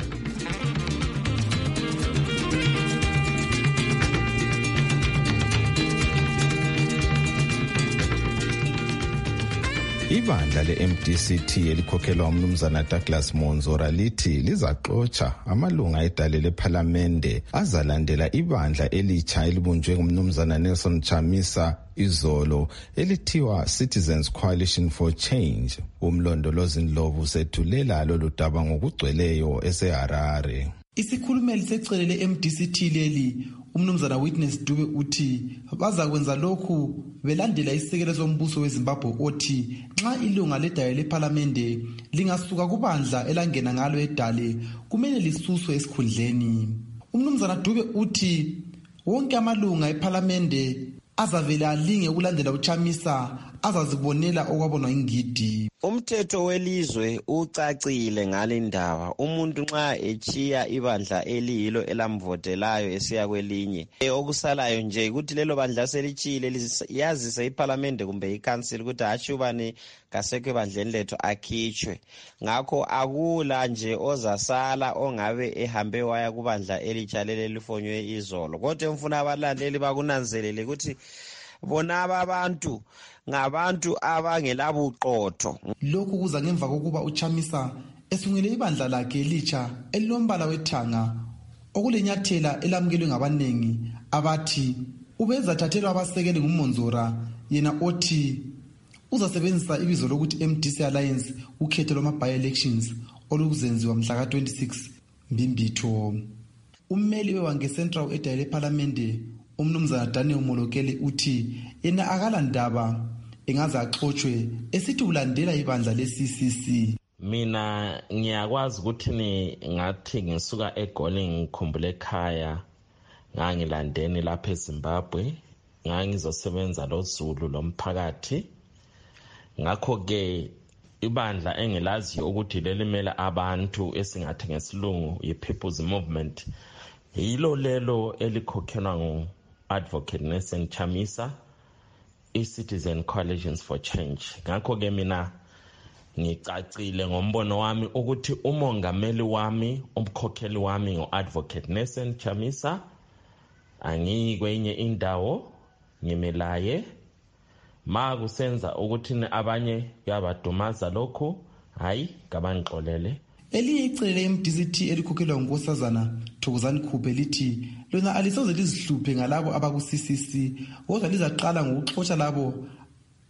Ibandla le-MDCT elikhokhelwa umnumzana Douglas Monzora lithi lizaxotsha amalunga edale leParliament azalandela ibandla elitsha elibunjwe ngumnumzana Nelson Chamisa izolo elithiwa Citizens Coalition for Change. Umlondolozi Ndlovu sethulela lolu daba ngokugcweleyo eseHarare. Isikhulumeli secele le-MDCT leli umnumzana Witness Dube uthi bazakwenza lokhu belandela isekelo sombuso weZimbabwe othi nxa ilunga ledale leParliament lingasuka kubandla elangena ngalo edale kumele lisuswe esikhundleni. Umnumzana Dube uthi wonke amalunga eParliament azavela alinge ukulandela uChamisa azazibonela okwabonwa ingidi. Umthetho welizwe ucacile ngale ndaba. Umuntu nxa echiya ibandla eliyilo elamvotelayo esiya kwelinye, okusalayo nje ukuthi lelo bandla selitshile yazise iParliament kumbe iCouncil ukuthi hatshi ubani kasekho ebandleni lethu akhitshwe. Ngakho akula nje ozasala ongabe ehambe waya kubandla elitsha leli elifonywe izolo. Kodwa mfuna abalandeli bakunanzelele ukuthi bona abantu ngabantu abangelabuqotho. Lokhu kuza ngemva kokuba uChamisa esungule ibandla lakhe elitsha elilombala wethanga okulenyathela elamukelwe ngabanengi abathi ubezathathelwa abasekeli nguMonzora yena othi uzasebenzisa ibizo lokuthi MDC Alliance ukhetho lwama-by-elections olukuzenziwa mhla ka-26 Mbimbitho. Ummeli weWange Central edale leParliament umnumzana Daniel Molokele uthi yena akalandaba engaze axoxwe esithi ulandela ibandla le-CCC. Mina ngiyakwazi ukuthi ngathi ngisuka eGoli ngikhumbule ekhaya ngangilandeni lapha eZimbabwe ngangizosebenza loZulu lomphakathi. Ngakho-ke ibandla engilaziyo ukuthi lelimela abantu esingathi ngesilungu yi-People's Movement yilo lelo elikhokhelwa ngu-Advocate Nelson Chamisa, i-Citizen Coalitions for Change. Ngakho-ke mina ngicacile ngombono wami ukuthi umongameli wami, umkhokheli wami ngu-Advocate Nelson Chamisa, angiyi kwenye indawo ngimelaye. Ma kusenza ukuthi abanye yabadumaza lokhu, hayi kabangixolele. Elinye icele le-MDCT elikhokhelwa ngunkosazana Thokozani Khube lithi lona alisoze lizihluphe ngalabo abaku-CCC kodwa lizaqala ngokuxotsha labo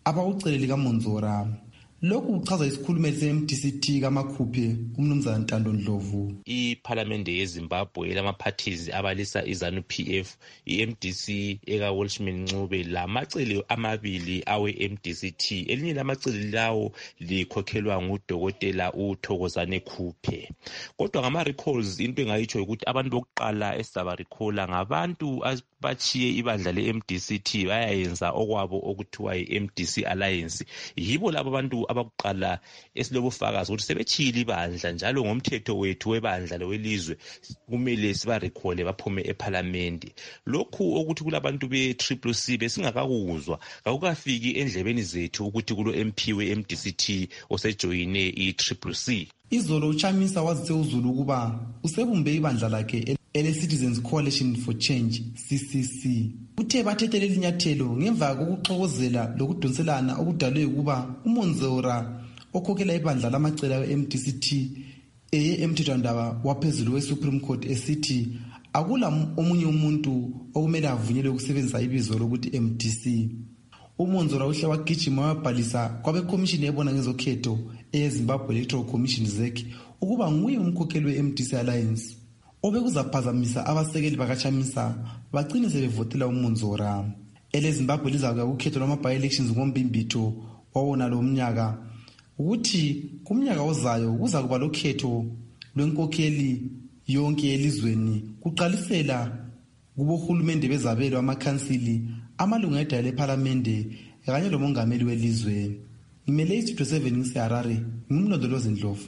abawuceleli kaMonzora. Lokhu kuchaza isikhulumeli se-MDC-T kaMakhuphe uMnumzana Ntando Ndlovu. Iphalamende yeZimbabwe elama-parties abalisa iZANU-PF, i-MDC eka-Welshman Ncube lamacele amabili awe-MDC-T. Elinye lamacele lawo likhokhelwa ngudokotela uThokozane Khuphe. Kodwa ngama-recalls into engayitsho ukuthi abantu bokuqala esizabarecalla ngabantu bachiye ibandla le-MDC-T bayayenza okwabo okuthiwa yi-MDC Alliance. Yibo labo abantu abakuqala esilobufakazi ukuthi sebechile ibandla, njalo ngomthetho wethu webandla lewelizwe kumele sibarekhole baphume eParliament. Lokhu ukuthi kulabantu be-CCC besingakakuzwa akukafiki endlebeni zethu ukuthi kulo MP we-MDC-T osejoyine i-CCC. Izolo uChamisa wazise uZulu ukuba usebumbe ibandla lakhe ele-Citizens Coalition for Change CCC. Uthe bathethe linyathelo ngemva kokuxokozela lokudonselana okudalwe ukuba uMonzora okhokhela ibandla lamacela we-MDC-T emthethwandaba waphezulu we-Supreme Court esithi akula omunye umuntu okumele avunyelwe ukusebenzisa ibizo lokuthi MDC. uMonzora uhle wagijima wabhalisa kwabekhomishini ebona ngezokhetho eyeZimbabwe Electoral Commission ZEC ukuba nguye umkhokheli we-MDC Alliance obekuzaphazamisa abasekeli bakaChamisa bagcine sebevotela uMonzora. EleZimbabwe lizakuya ukhetho lwama-by-elections ngoMbimbitho wawona lo mnyaka ukuthi kumnyaka ozayo kuza kuba lokhetho lwenkokheli yonke elizweni kuqalisela kubohulumende bezabelo amakhansili amalunga edala eParliamente kanye lomongameli welizwe. Ngimele iStudio 7 ngiseHarare, ngimlondolozi Ndlovu.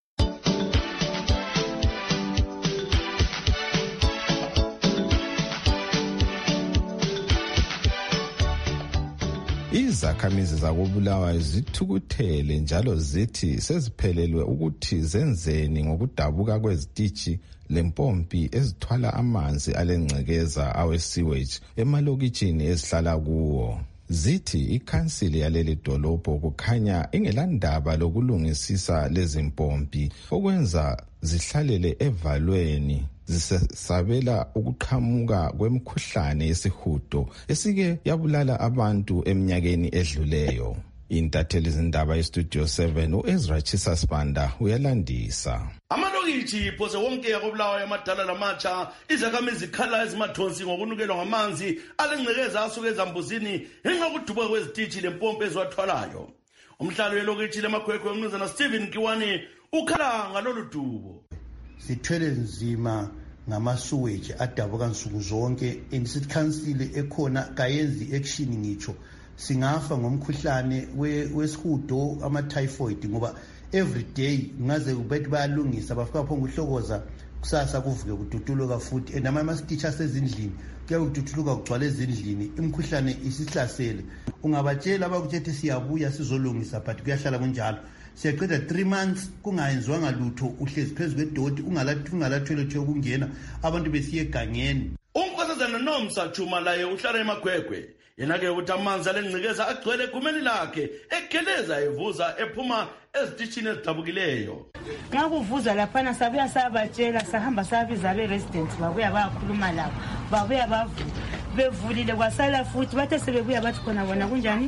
Izakhamizi zakobulawayo zithukuthele njalo zithi seziphelelwe ukuthi zenzeni ngokudabuka kwezitishi lempompi ezithwala amanzi alengcekeza awe-sewage emalokitshini ezihlala kuwo. Zithi ikhansili yaleli dolobho kukhanya ingelandaba lokulungisisa lezi mpompi okwenza zihlalele evalweni zisabela ukuqhamuka kwemikhuhlane yesihudo esike yabulala abantu eminyakeni edluleyo. Intatheli zindaba yeStudio 7 uEzra Chisasbanda uyalandisa. Amalokitshi phose wonke yakobulawayo amadala lamatsha izakhamizi zikhala ezimathonsi ngokunukelwa ngamanzi alengcekeza asuke ezambuzini ngenxa yokudubuka kwezitishi lempompi eziwathwalayo. Umhlali welokitshi lemakhwekhwe uMnumzana Stephen Kiwani ukhala ngalolu dubo. Sithwele nzima ngama-sewage adabuka nsuku zonke and council ekhona kayenzi action ngitsho singafa ngomkhuhlane wesihudo ama-typhoid ngoba every day ngaze ubethi bayalungisa bafika phonga uhlokoza kusasa kuvuke kudutuluka futhi and ama-stitch asezindlini kuyabe kudutuluka kugcwala ezindlini imikhuhlane isihlasele. Ungabatshela abakuthethi siyabuya sizolungisa but kuyahlala kunjalo. Siyaqeda 3 months kungayenziwanga lutho uhlezi phezu kwedoti ungalathwele ukungena abantu besiye egangeni. Unkosazana Nomsa Chuma laye uhlala emakhwekhwe yena-ke ukuthi amanzi alengcekeza agcwele egumeni lakhe egeleza evuza ephuma ezitishini ezidabukileyo. Ngakuvuza laphana sabuya sabatshela sahamba sabiza abe-residents babuya bayakhuluma labo babuya bevulile kwasala futhi bathe sebebuya bathi khona bona kunjani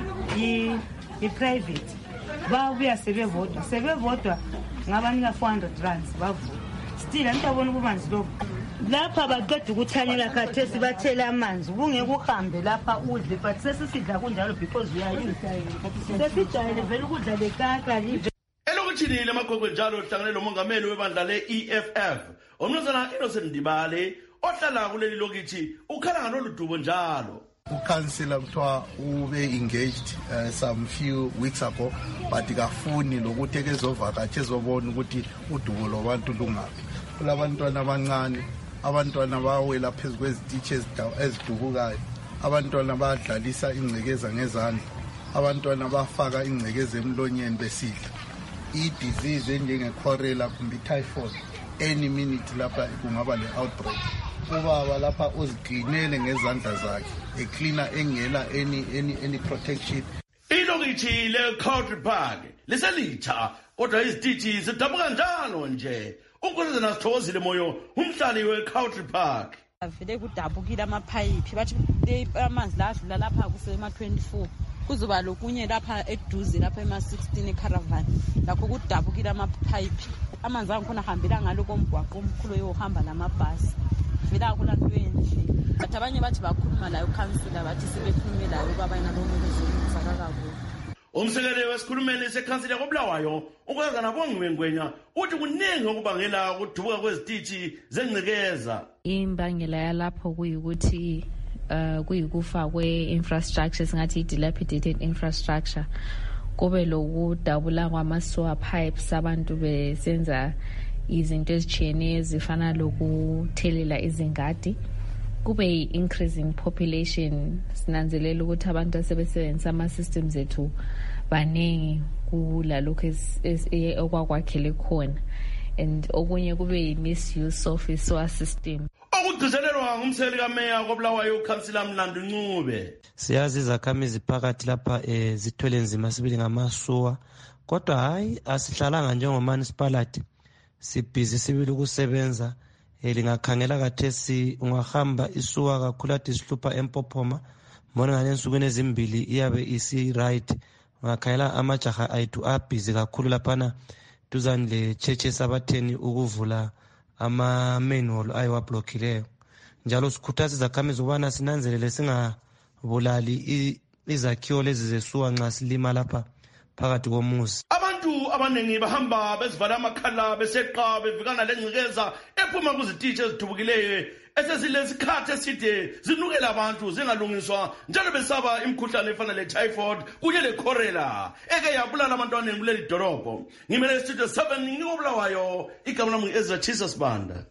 i-private babuya sebevodwa ngabanika 400 rands bavula still antabona kumanzi lokho lapha baqeda ukuthanyela khathesi bathela amanzi kungeke uhambe lapha udle but sesisidla kunjalo because uyayusa sesijayele vele ukudla lekaka live. Elokitshini lemakhwekhwe njalo uhlanganele lomongameli webandla le-EFF uMnumzana Innocent Ndibale ohlala kuleli lokitshi ukhala ngalolu dubo njalo. Ukhansila kuthiwa ube engaged some few weeks ago but kafuni lokuthi ekezovakatsha ezobona ukuthi udubo lwabantu lungaphi. Kulabantwana abancane, abantwana bawela phezu kwezitishi ezidubukayo, abantwana badlalisa ingcekeza ngezandla, abantwana bafaka ingcekeza emlonyeni besidla. I-disease enjenge-cholera kumbe i-typhoid any minute lapha kungaba le-outbreak. Ubaba lapha uzigcinele ngezandla zakhe ecleaner engela any protection. Ilokitshi le-Country Park liselitsha kodwa izitishi zidabuka njalo nje. Unkosazana Sithokozile Moyo umhlali we-Country Park. Vele kudabukile amaphayiphi bathi amanzi la adlula lapha kusema 24 kuzoba lokunye lapha eduze lapha ema-16 ecaravan lakho kudabukile amaphayiphi amanzi angikhona ahambela ngalo komgwaqo omkhulu yohamba lamabhasi vela kulanto enhle but abanye bathi bakhuluma layo councillor bathi sebekhulume layo kwabayina lomuzuzufaka kakuhle. Umsekeli wesikhulumeli sekhansila koBulawayo ukwenza nabongiwe Ngwenya uthi kuningi okubangela ukudubuka kwezitishi zengcekeza. Imbangela yalapho kuyikuthi kuyikufa kwe-infrastructure singathi dilapidated infrastructure kube lokudabula kwama-sewer pipes abantu besenza izinto ezitshiyeneyo ezifana lokuthelela izingadi kube i-increasing population sinanzelela ukuthi abantu asebesebenzisa ama-systems ethu baningi kulalokhu okwakwakhele khona and okunye kube yi-misuse of i-sewer system. Okugcizelelwa ngumsekeli kameya koBulawayo uKhansila Mlando Ncube. Siyazi izakhamizi phakathi lapha zithwele nzima sibili ngamasewer kodwa hayi asihlalanga njengomunicipality sibhizi sibili ukusebenza. Lingakhangela kathesi ungahamba isuka kakhulu ade sihlupha eMpophoma mbona ngale nsukwini ezimbili iyabe isi right ungakhangela amajaha ayithu abhizi kakhulu laphana duzane le-church eSabatheni ukuvula ama-manhole ayiwablokhileyo njalo sikhuthaza izakhamizi ukubana sinanzelele singabulali izakhiwo lezi zesuka nxa silima lapha phakathi komuzi. Abantu abaningi bahamba bezivala amakhala beseqa bevikana lengcekeza ephuma kuzitishi ezithubukileyo esezilesikhathi eside zinukela abantu zingalungiswa njalo besaba imikhuhlane efana le-typhoid kunye le-cholera eke yabulala abantu abaningi kuleli dolobho. Ngimele Studio 7 ngikoBulawayo igama lami Ezra Jesus Banda.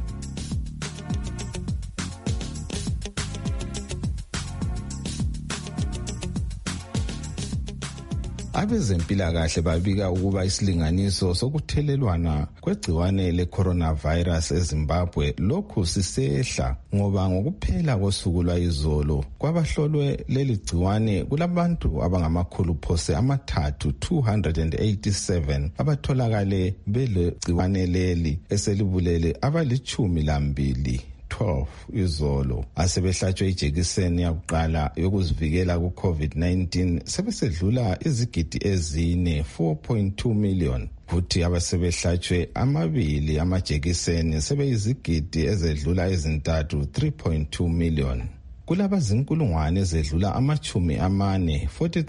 Abezempilakahle babika ukuba isilinganiso sokuthelelwana kwegciwane le-coronavirus eZimbabwe lokhu sisehla ngoba ngokuphela kosuku lwayizolo kwabahlolwe leli gciwane kulabantu abangamakhulu phose amathathu 287 abatholakale belegciwane leli eselibulele abali-12 izolo asebehlatshwe ijekiseni yakuqala yokuzivikela ku-COVID-19 sebesedlula izigidi ezine 4.2 million futhi abasebehlatshwe amabili amajekiseni sebeyizigidi ezedlula ezintathu 3.2 million. Kulabazinkulungwane ezedlula amachumi amane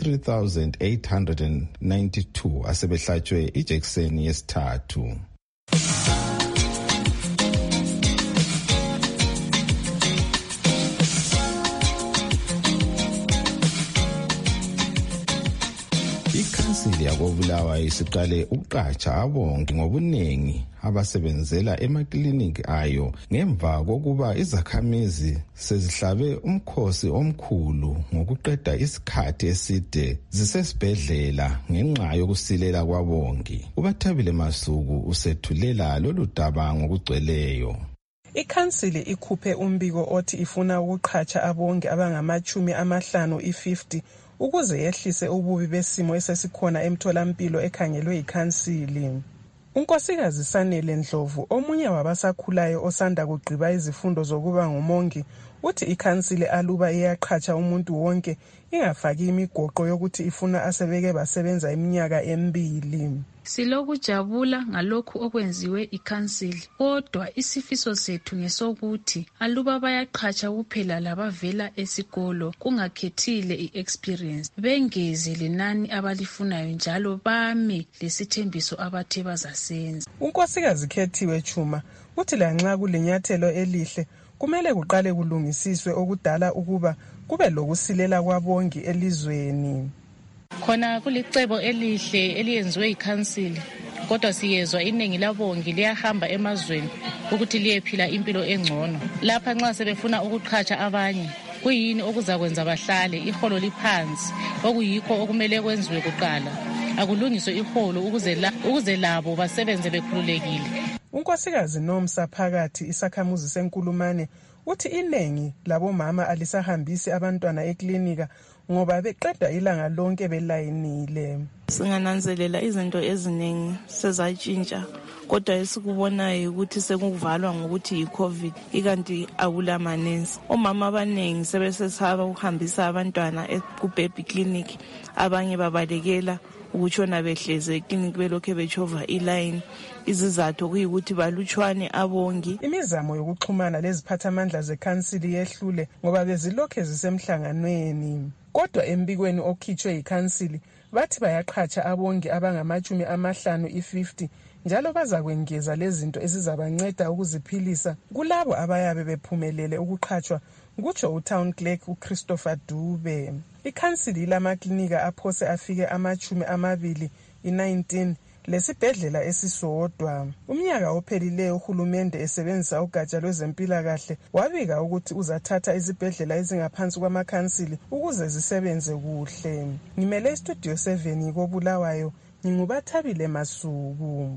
43,892 asebehlatshwe ijekiseni yesithathu. Ikhansili yakoBulawayo isiqale ukuqatsha abongi ngobuningi abasebenzela emaklinikhi ayo ngemva kokuba izakhamizi sezihlabe umkhosi omkhulu ngokuqeda isikhathi eside zisesibhedlela ngenxa yokusilela kwabongi. uBathabile Masuku usethulela lolu daba ngokugcweleyo. Ikhansili ikhuphe umbiko othi ifuna ukuqhatsha abongi abangama-50 ukuze yehlise ububi besimo esesikhona emtholampilo ekhangelwe ikhansili. Unkosikazi Sanele Ndlovu, omunye wabasakhulayo osanda kugqiba izifundo zokuba ngumongi, uthi ikhansili aluba iyaqhatsha umuntu wonke ingafaki imigoqo yokuthi ifuna asebeke basebenza iminyaka 2. Silokujabula ngalokhu okwenziwe ikhansili, kodwa isifiso sethu ngesokuthi aluba bayaqhatsha kuphela labavela esikolo kungakhethile i-experience bengeze lenani abalifunayo njalo bame lesithembiso abathe bazasenza. Unkosikazi Khethiwe Chuma uthi lanxa kulenyathelo elihle kumele kuqale kulungisiswe okudala ukuba kube lokusilela kwabongi elizweni. Khona kulicebo elihle eliyenziwe ikhansili, kodwa siyezwa iningi labongi liyahamba emazweni ukuthi liyephila impilo engcono. Lapha nxa sebefuna ukuqhatsha abanye kuyini okuzakwenza bahlale iholo liphansi, okuyikho okumele kwenziwe kuqala. Akulungiswe iholo ukuze labo basebenze bekhululekile. Unkosikazi Nomsa Phakathi isakhamuzi seNkulumane uthi iningi labomama alisahambisi abantwana eklinika ngoba beqeda ilanga lonke belayinile. Singananzelela izinto eziningi sezatshintsha, kodwa esikubonayo ukuthi sekuvalwa ngokuthi yi-COVID, ikanti akulamanesi. Omama abaningi sebesesaba ukuhambisa abantwana ku-baby clinic, abanye babalekela ukutshona behleze eklinikhi belokhe betshova ilayini. Izizathu kuyikuthi balutshwane abongi. Imizamo yokuxhumana leziphathamandla zekhansili yehlule ngoba bezilokhe zisemhlanganweni. Kodwa embikweni okhitshwe yikhansili bathi bayaqhatsha abongi abangama-50 njalo bazakwengeza lezinto ezizabanceda ukuziphilisa kulabo abayabe bephumelele ukuqhatshwa, kutsho uTown Clerk uChristopher Dube. Ikhansili lamaklinika aphose afike 19 lesibhedlela esisodwa. Umnyaka ophelileyo uhulumende esebenzisa ugatsha lwezempilakahle wabika ukuthi uzathatha izibhedlela ezingaphansi kwamakhansili ukuze zisebenze kuhle. Ngimele istudio 7 koBulawayo, ngingubathabile Masuku.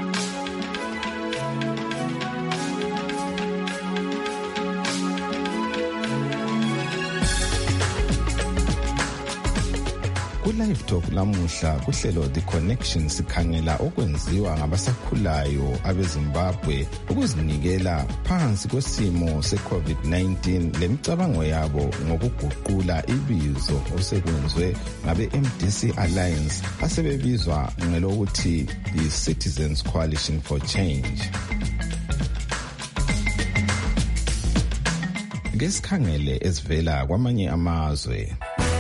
Ku-Live Talk lamuhla kuhlelo The Connection sikhangela okwenziwa ngabasakhulayo abeZimbabwe ukuzinikela phansi kwesimo se-COVID-19 lemicabango yabo ngokuguqula ibizo osekwenzwe ngabe-MDC Alliance asebebizwa ngelokuthi yi-Citizens Coalition for Change. Ngesikhangele ezivela kwamanye amazwe.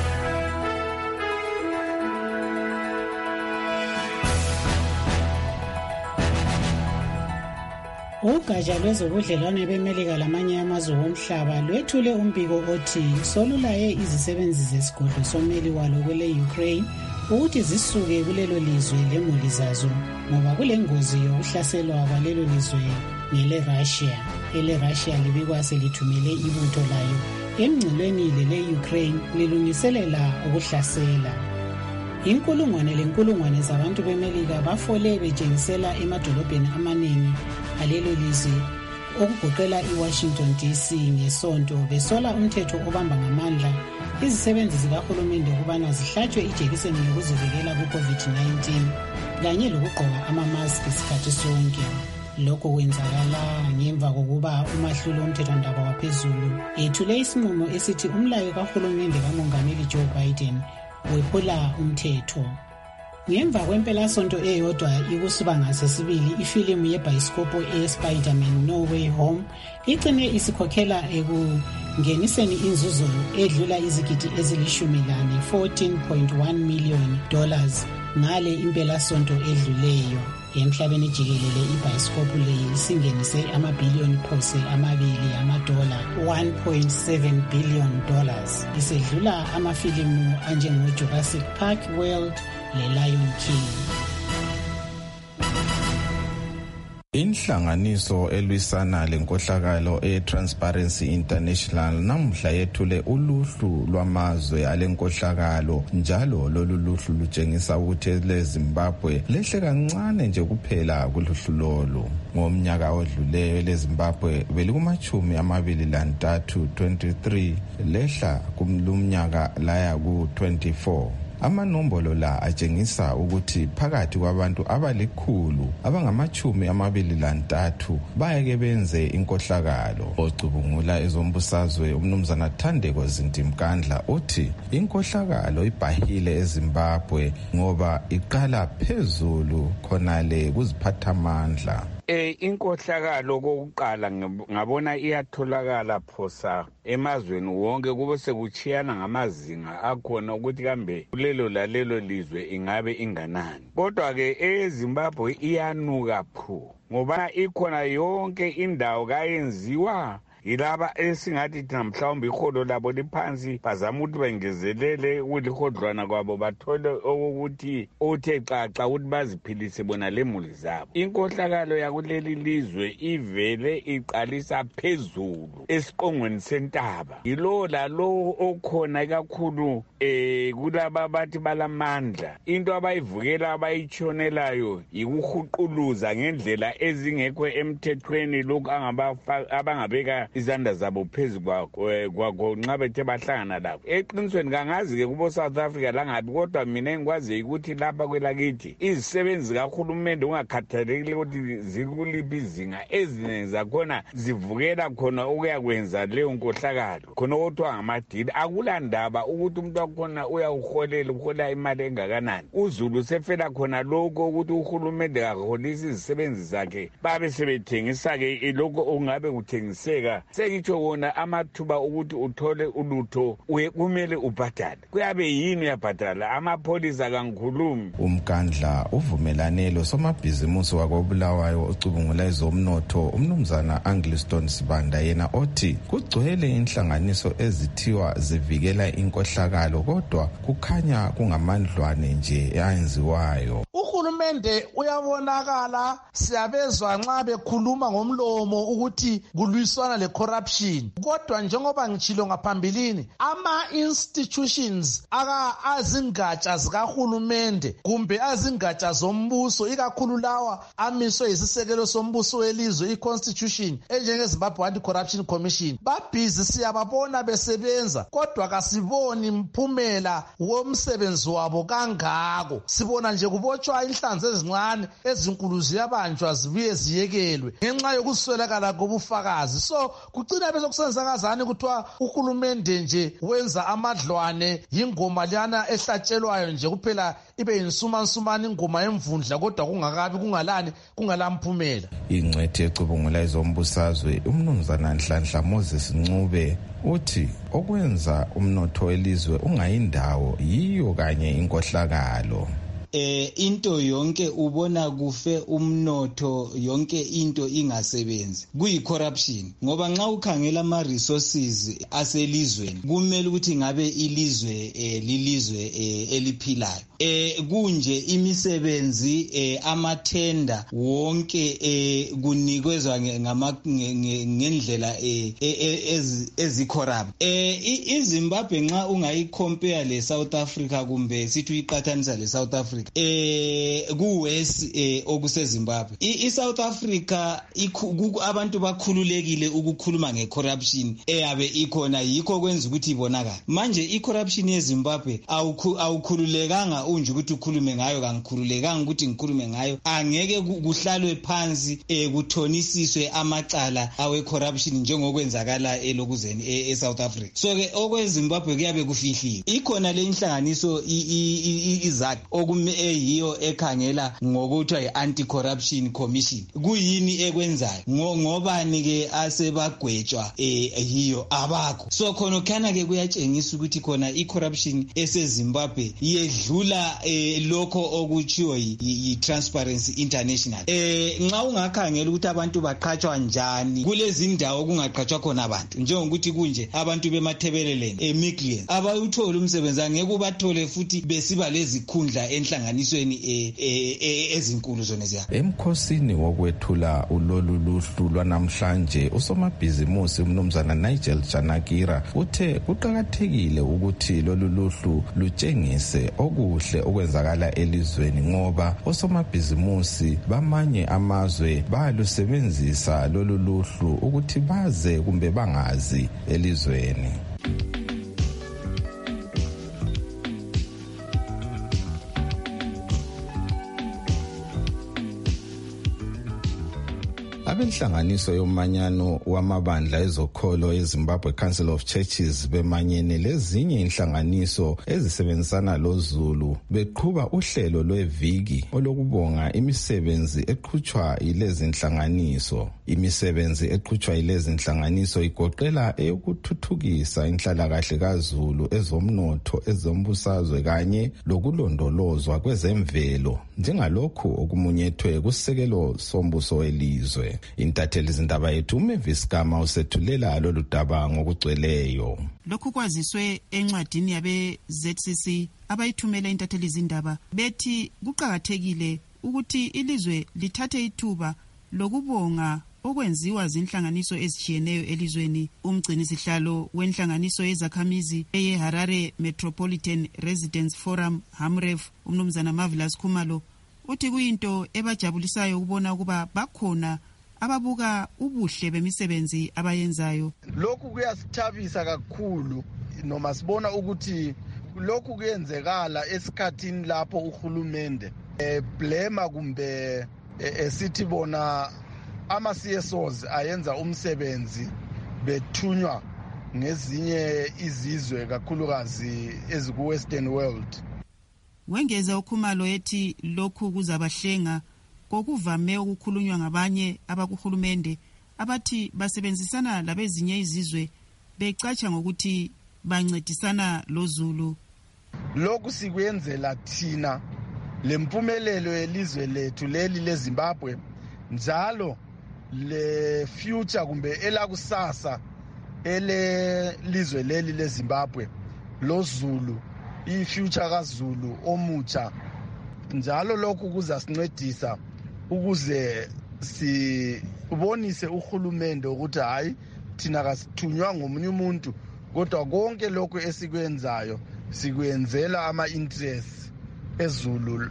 Ugatsha lwezobudlelwane beMelika lamanye amazwe omhlaba lwethule umbiko othi solulaye izisebenzi zesigodlo sommeli walo kwele Ukraine ukuthi zisuke kulelo lizwe lemuli zazo ngoba kulengozi yokuhlaselwa kwalelo lizwe ngele Russia. Ele Russia libikwa selithumele ibutho layo emngcelweni lele Ukraine lilungiselela ukuhlasela. Inkulungwane zabantu beMelika bafole betshengisela emadolobheni amaningi alelo lizwe okugoqela iWashington DC ngesonto besola umthetho obamba ngamandla izisebenzi zikahulumende ukubana zihlatshwe ijekiseni yokuzivikela ku-COVID-19 kanye lokugqoka amamaski isikhathi sonke. Lokho kwenzakala ngemva kokuba umahlulo womthethwandaba waphezulu ethule isinqumo esithi umlayo kahulumende kamongameli Joe Biden wephula umthetho. Ngemva kwempelasonto eyodwa ikusiba sesibili ifilimu yebhayisikopho eSpider-Man No Way Home igcine isikhokhela ekungeniseni inzuzo edlula izigidi ezili-14 $14.1 million ngale impelasonto edluleyo. Emhlabeni jikelele ibhayisikopho leyi isingenise amabhiliyoni phose amabili $2 $1.7 billion isedlula amafilimu anjengo Jurassic Park World le-Lion King. Inhlanganiso elwisana lenkohlakalo e-Transparency International namuhla yethule uluhlu lwamazwe alenkohlakalo njalo lolu luhlu lutshengisa ukuthi leZimbabwe lehle kancane nje kuphela kuluhlu lolu. Ngomnyaka odluleyo leZimbabwe belikumachumi 23 lehla kumnyaka laya ku-24. Amanombolo la atshengisa ukuthi phakathi kwabantu abalikhulu abangama-23 bayake benze inkohlakalo. Ocubungula ezombusazwe umnumzana Thandeko Zintimkandla uthi inkohlakalo ibhahile eZimbabwe ngoba iqala phezulu khonale kuziphathamandla. Inkohlakalo kokuqala ngabona iyatholakala phosa emazweni wonke kube sekuchiyana ngamazinga akhona ukuthi kambe kulelo lalelo lizwe ingabe inganani. Kodwa ke eZimbabwe iyanuka phu ngoba ikhona yonke indawo kayenziwa yilaba esingathi thina mhlawumbe iholo labo liphansi bazama ukuthi bengezelele ukulihodlwana kwabo bathole okokuthi othe xaxa ukuthi baziphilise bona lemuli zabo. Inkohlakalo yakuleli lizwe ivele iqalisa phezulu esiqongweni sentaba. Yilo lalo okhona kakhulu kulaba bathi balamandla. Into abayivukela abayitshonelayo yikuhuquluza ngendlela ezingekho emthethweni lokhu abangabeka izandla zabo phezu kwakho nxa bethe bahlangana lakho. Eqinisweni kangazi-ke kubo South Africa langabi, kodwa mina engikwaziyo ukuthi lapha kwelakithi izisebenzi zikahulumende ungakhathalekile ukuthi zikuliphi izinga, ezinengi zakhona zivukela khona ukuyakwenza leyo nkohlakalo khona okuthiwa ngamadili. Akulandaba ukuthi umuntu wakhona uhola imali engakanani. uZulu sefela khona lokho ukuthi uhulumende kaholisi izisebenzi zakhe babe sebethengisa-ke lokho okungabe kuthengiseka. Sengitsho wona amathuba ukuthi uthole ulutho kumele ubhadale. Kuyabe yini uyabhadala? Amapholisa kangikhulumi. UMkandla uvumelane losomabhizimusi wakoBulawayo ocubungula ezomnotho umnumzana Angliston Sibanda, yena othi kugcwele inhlanganiso ezithiwa zivikela inkohlakalo kodwa kukhanya kungamandlwane nje ayenziwayo. Uhulumende uyabonakala, siyabezwa nxa bekhuluma ngomlomo ukuthi kulwiswana le-corruption, kodwa njengoba ngitshilo ngaphambilini, ama-institutions azingatsha zikahulumende kumbe azingatsha zombuso, ikakhulu lawa amiswe yisisekelo sombuso welizwe, i-constitution enjengeZimbabwe Anti-Corruption Commission, babhizi siyababona besebenza, kodwa kasiboni mphumela womsebenzi wabo kangako. Sibona nje kubotshwa inhlanzi ezincane, ezinkulu ziyabanjwa zibuye ziyekelwe ngenxa yokuswelakala kobufakazi. So kucina bese kusenzakazani kuthiwa uhulumende nje wenza amadlwane, yingoma lana ehlatshelwayo nje kuphela ibe yinsumansumana ingoma emvundla, kodwa kungakabi kungalamphumela. Ingcwethi ecubungula ezombusazwe umnumzana Nhlanhla Moses Ncube uthi okwenza umnotho welizwe ungayindawo yiyo kanye inkohlakalo. Into yonke ubona kufe umnotho, yonke into ingasebenzi, kuyi-corruption. Ngoba nxa ukhangela ama-resources aselizweni kumele ukuthi ngabe ilizwe lilizwe eliphilayo. Kunje imisebenzi amathenda wonke kunikezwa ngendlela ezicorrupt. iZimbabwe nxa ungayicompare le South Africa kumbe sithi uyiqathanisa le South Africa kuwest okuseZimbabwe, iSouth Africa abantu bakhululekile ukukhuluma ngecorruption eyabe ikhona, yikho kwenza ukuthi ibonakala. Manje icorruption yeZimbabwe awukhululekanga unje ukuthi ukhulume ngayo, kangikhululekanga ukuthi ngikhulume ngayo. Angeke kuhlalwe phansi kuthonisiswe amacala awe corruption njengokwenzakala elokuzeni eSouth Africa. So ke okweZimbabwe kuyabe kufihliwe. Ikhona le inhlanganiso izak eyiyo ekhangela ngokuthiwa yi-Anti-Corruption Commission. Kuyini ekwenzayo? Ngobani ke asebagwetshwa yiyo abakho. So khona khana ke kuyatshengisa ukuthi khona i-corruption eseZimbabwe yedlula lokho okuchiwo yi-Transparency International. Nxa ungakhangela ukuthi abantu baqhatshwa njani kulezi ndawo kungaqhatshwa khona abantu, njengokuthi kunje abantu bemathebeleleni millions abayuthola umsebenzi, angeke ubathole futhi besiba lezikhundla enhlanganisweni ezinkulu zona ziya. Emkhosini wokwethula ulolu luhlu lwanamhlanje usomabhizimusi umnumzana Nigel Janakira uthe kuqakathekile ukuthi lolu luhlu lutshengise okuhle okwenzakala elizweni, ngoba osomabhizimusi bamanye amazwe bayalusebenzisa lolu luhlu ukuthi baze kumbe bangazi elizweni. Abenhlanganiso yomanyano wamabandla ezokholo eZimbabwe Council of Churches bemanyene lezinye inhlanganiso ezisebenzisana loZulu beqhuba uhlelo lweviki olokubonga imisebenzi eqhutshwa yilezi inhlanganiso. Imisebenzi eqhutshwa yilezi inhlanganiso igoqela eyokuthuthukisa inhlalakahle kaZulu, ezomnotho, ezombusazwe kanye lokulondolozwa kwezemvelo, njengalokhu okumunyethwe kusekelo sombuso welizwe. Intatheli zindaba yethu uMavis Gama usethulela lolu daba ngokugcweleyo. Lokhu kwaziswe encwadini yabe ZCC abayithumela intatheli zindaba bethi kuqhakathekile ukuthi ilizwe lithathe ithuba lokubonga okwenziwa zinhlanganiso ezitshiyeneyo elizweni. Umgcini sihlalo wenhlanganiso yezakhamizi eyeHarare Metropolitan Residents Forum HAMREF umnumzana Marvelous Khumalo uthi kuyinto ebajabulisayo ukubona ukuba bakhona ababuka ubuhle bemisebenzi abayenzayo. Lokhu kuyasithabisa kakhulu noma sibona ukuthi lokhu kuyenzekala esikhathini lapho uhulumende blema kumbe esithi bona ama-CSOs ayenza umsebenzi bethunywa ngezinye izizwe kakhulukazi eziku-Western world. Wengeza uKhumalo ethi lokhu kuzabahlenga kokuvame ukukhulunywa ngabanye abakuhulumende abathi basebenzisana labezinye izizwe becatsha ngokuthi bancedisana loZulu. Lokhu sikwenzela thina lempumelelo yelizwe lethu leli leZimbabwe njalo le future kumbe elakusasa elelizwe leli leZimbabwe loZulu ifuture kaZulu omutsha njalo lokhu kuzasincedisa ukuze sibonise uhulumende ukuthi hayi thina kasithunywa ngomunye umuntu kodwa konke lokhu esikwenzayo sikwenzela ama-interest ezulu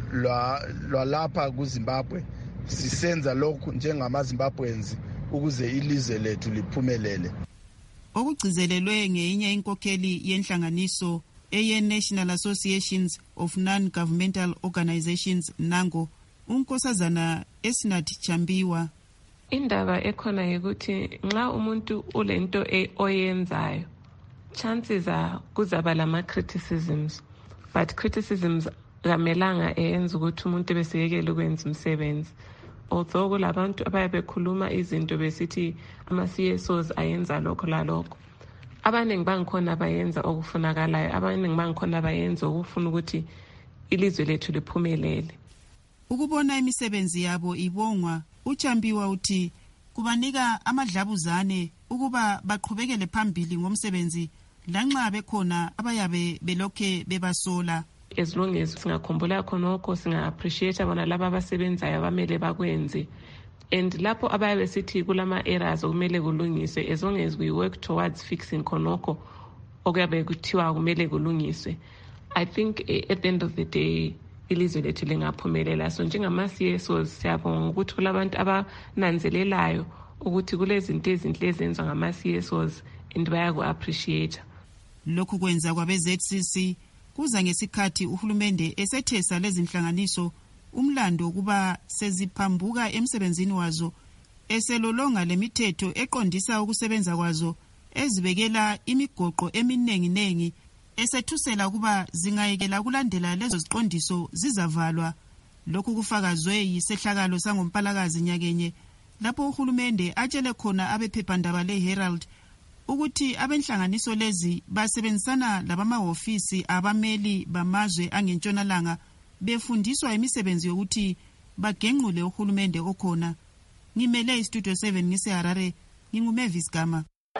lwalapha kuZimbabwe sisenza lokhu njengamaZimbabweans ukuze ilizwe lethu liphumelele. Okugcizelelwe ngeyinye inkokheli yenhlanganiso eye-National Associations of Non-Governmental Organizations NANGO, unkosazana Esnat Chambiwa. Indaba ekhona ukuthi nxa umuntu ulento oyenzayo chances kuzaba lama-criticisms, but criticisms kamelanga eyenza ukuthi umuntu besiyekele ukwenza umsebenzi. Although kulabantu abayabe bekhuluma izinto besithi ama-CSOs ayenza lokho lalokho, abaningi bangikhona abayenza okufunakalayo, abaningi bangikhona abayenza okufuna ukuthi ilizwe lethu liphumelele. Ukubona imisebenzi yabo ibongwa, uChambiwa uthi kubanika amadlabuzane ukuba baqhubekele phambili ngomsebenzi lanxa bekhona abayabe belokhe bebasola. As long as singakhumbula khonokho singa-appreciate bona laba abasebenzayo abamele bakwenze, and lapho abayabe sithi kulama errors okumele kulungiswe, as long as we work towards fixing khonokho okuyabe kuthiwa kumele kulungiswe, I think at the end of the day ilizwe lethu lingaphumelela. So njengama-CSOs siyabonga ukuthi kulabantu abananzelelayo ukuthi kulezinto ezinhle ezenziwa ngama-CSOs and bayaku-appreciate. Lokhu kwenza kwabe-ZCC kuza ngesikhathi uhulumende esethesa lezinhlanganiso umlando ukuba seziphambuka emsebenzini wazo eselolonga lemithetho eqondisa ukusebenza kwazo ezibekela imigoqo eminenginengi esethusela ukuba zingayekela kulandela lezo ziqondiso zizavalwa. Lokhu kufakazwe yisehlakalo sangompalakazi nyakenye lapho uhulumende atshele khona abephephandaba leHerald ukuthi abenhlanganiso lezi basebenzisana labamahofisi abameli bamazwe angentshonalanga befundiswa imisebenzi yokuthi bagenqule uhulumende okhona. Ngimele iStudio 7 ngiseHarare, nginguMavis Gama.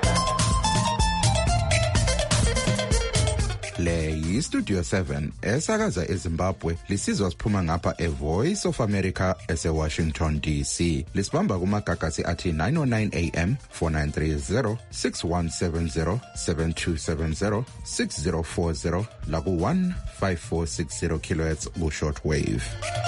Le yiStudio 7 esakaza eZimbabwe lisizwa siphuma ngapha eVoice of America eseWashington DC. Lisibamba kumagagasi athi 909 AM, 4930, 6170, 7270, 6040 laku 15460 kHz ku shortwave.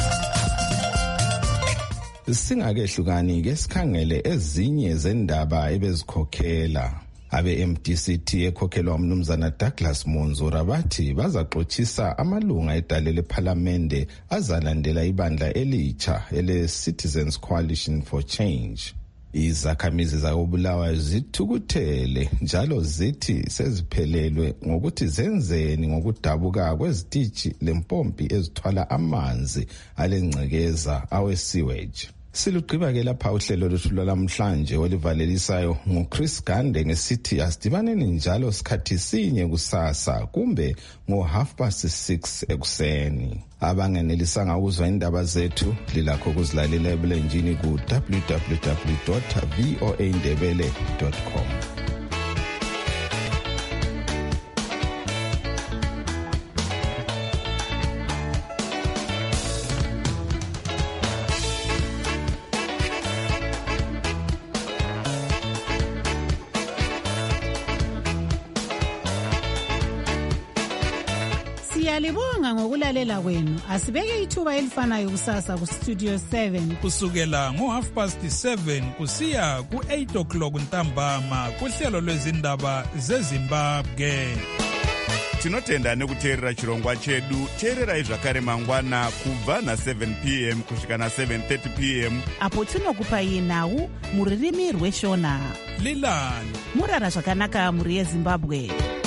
Singakehlukani ke sikhangele ezinye zendaba ebezikhokhela. Abe-MDCT ekhokhelwa umnumzana Douglas Monzura bathi bazaxothisa amalunga edale lephalamende azalandela ibandla elitsha ele-Citizens Coalition for Change. Izakhamizi zakobulawayo zithukuthele njalo zithi seziphelelwe ngokuthi zenzeni ngokudabuka kwezitishi lempompi ezithwala amanzi alengcekeza awe-sewage. Silugqiba ke lapha uhlelo lwethu lwalamhlanje olivalelisayo nguChris Gande ngesithi asidibaneni njalo sikhathi sinye kusasa kumbe ngo6:30 ekuseni. Abangenelisanga ukuzwa indaba zethu lilakho ukuzilalela ebulenjini ku www.voaindebele.com. Siyalibonga ngokulalela kwenu. Asibeke ithuba elifanayo kusasa ku Studio 7 kusukela ngo7:30 kusiya ku8:00 ntambama kuhlelo lwezindaba zeZimbabwe. Tinotenda nekuteerera chirongwa chedu. Teererai zvakare mangwana kubva na7 p.m. kusvika na7:30 p.m. apo tinokupai nhau muririmi rweshona. Lilani murara zvakanaka muri yeZimbabwe.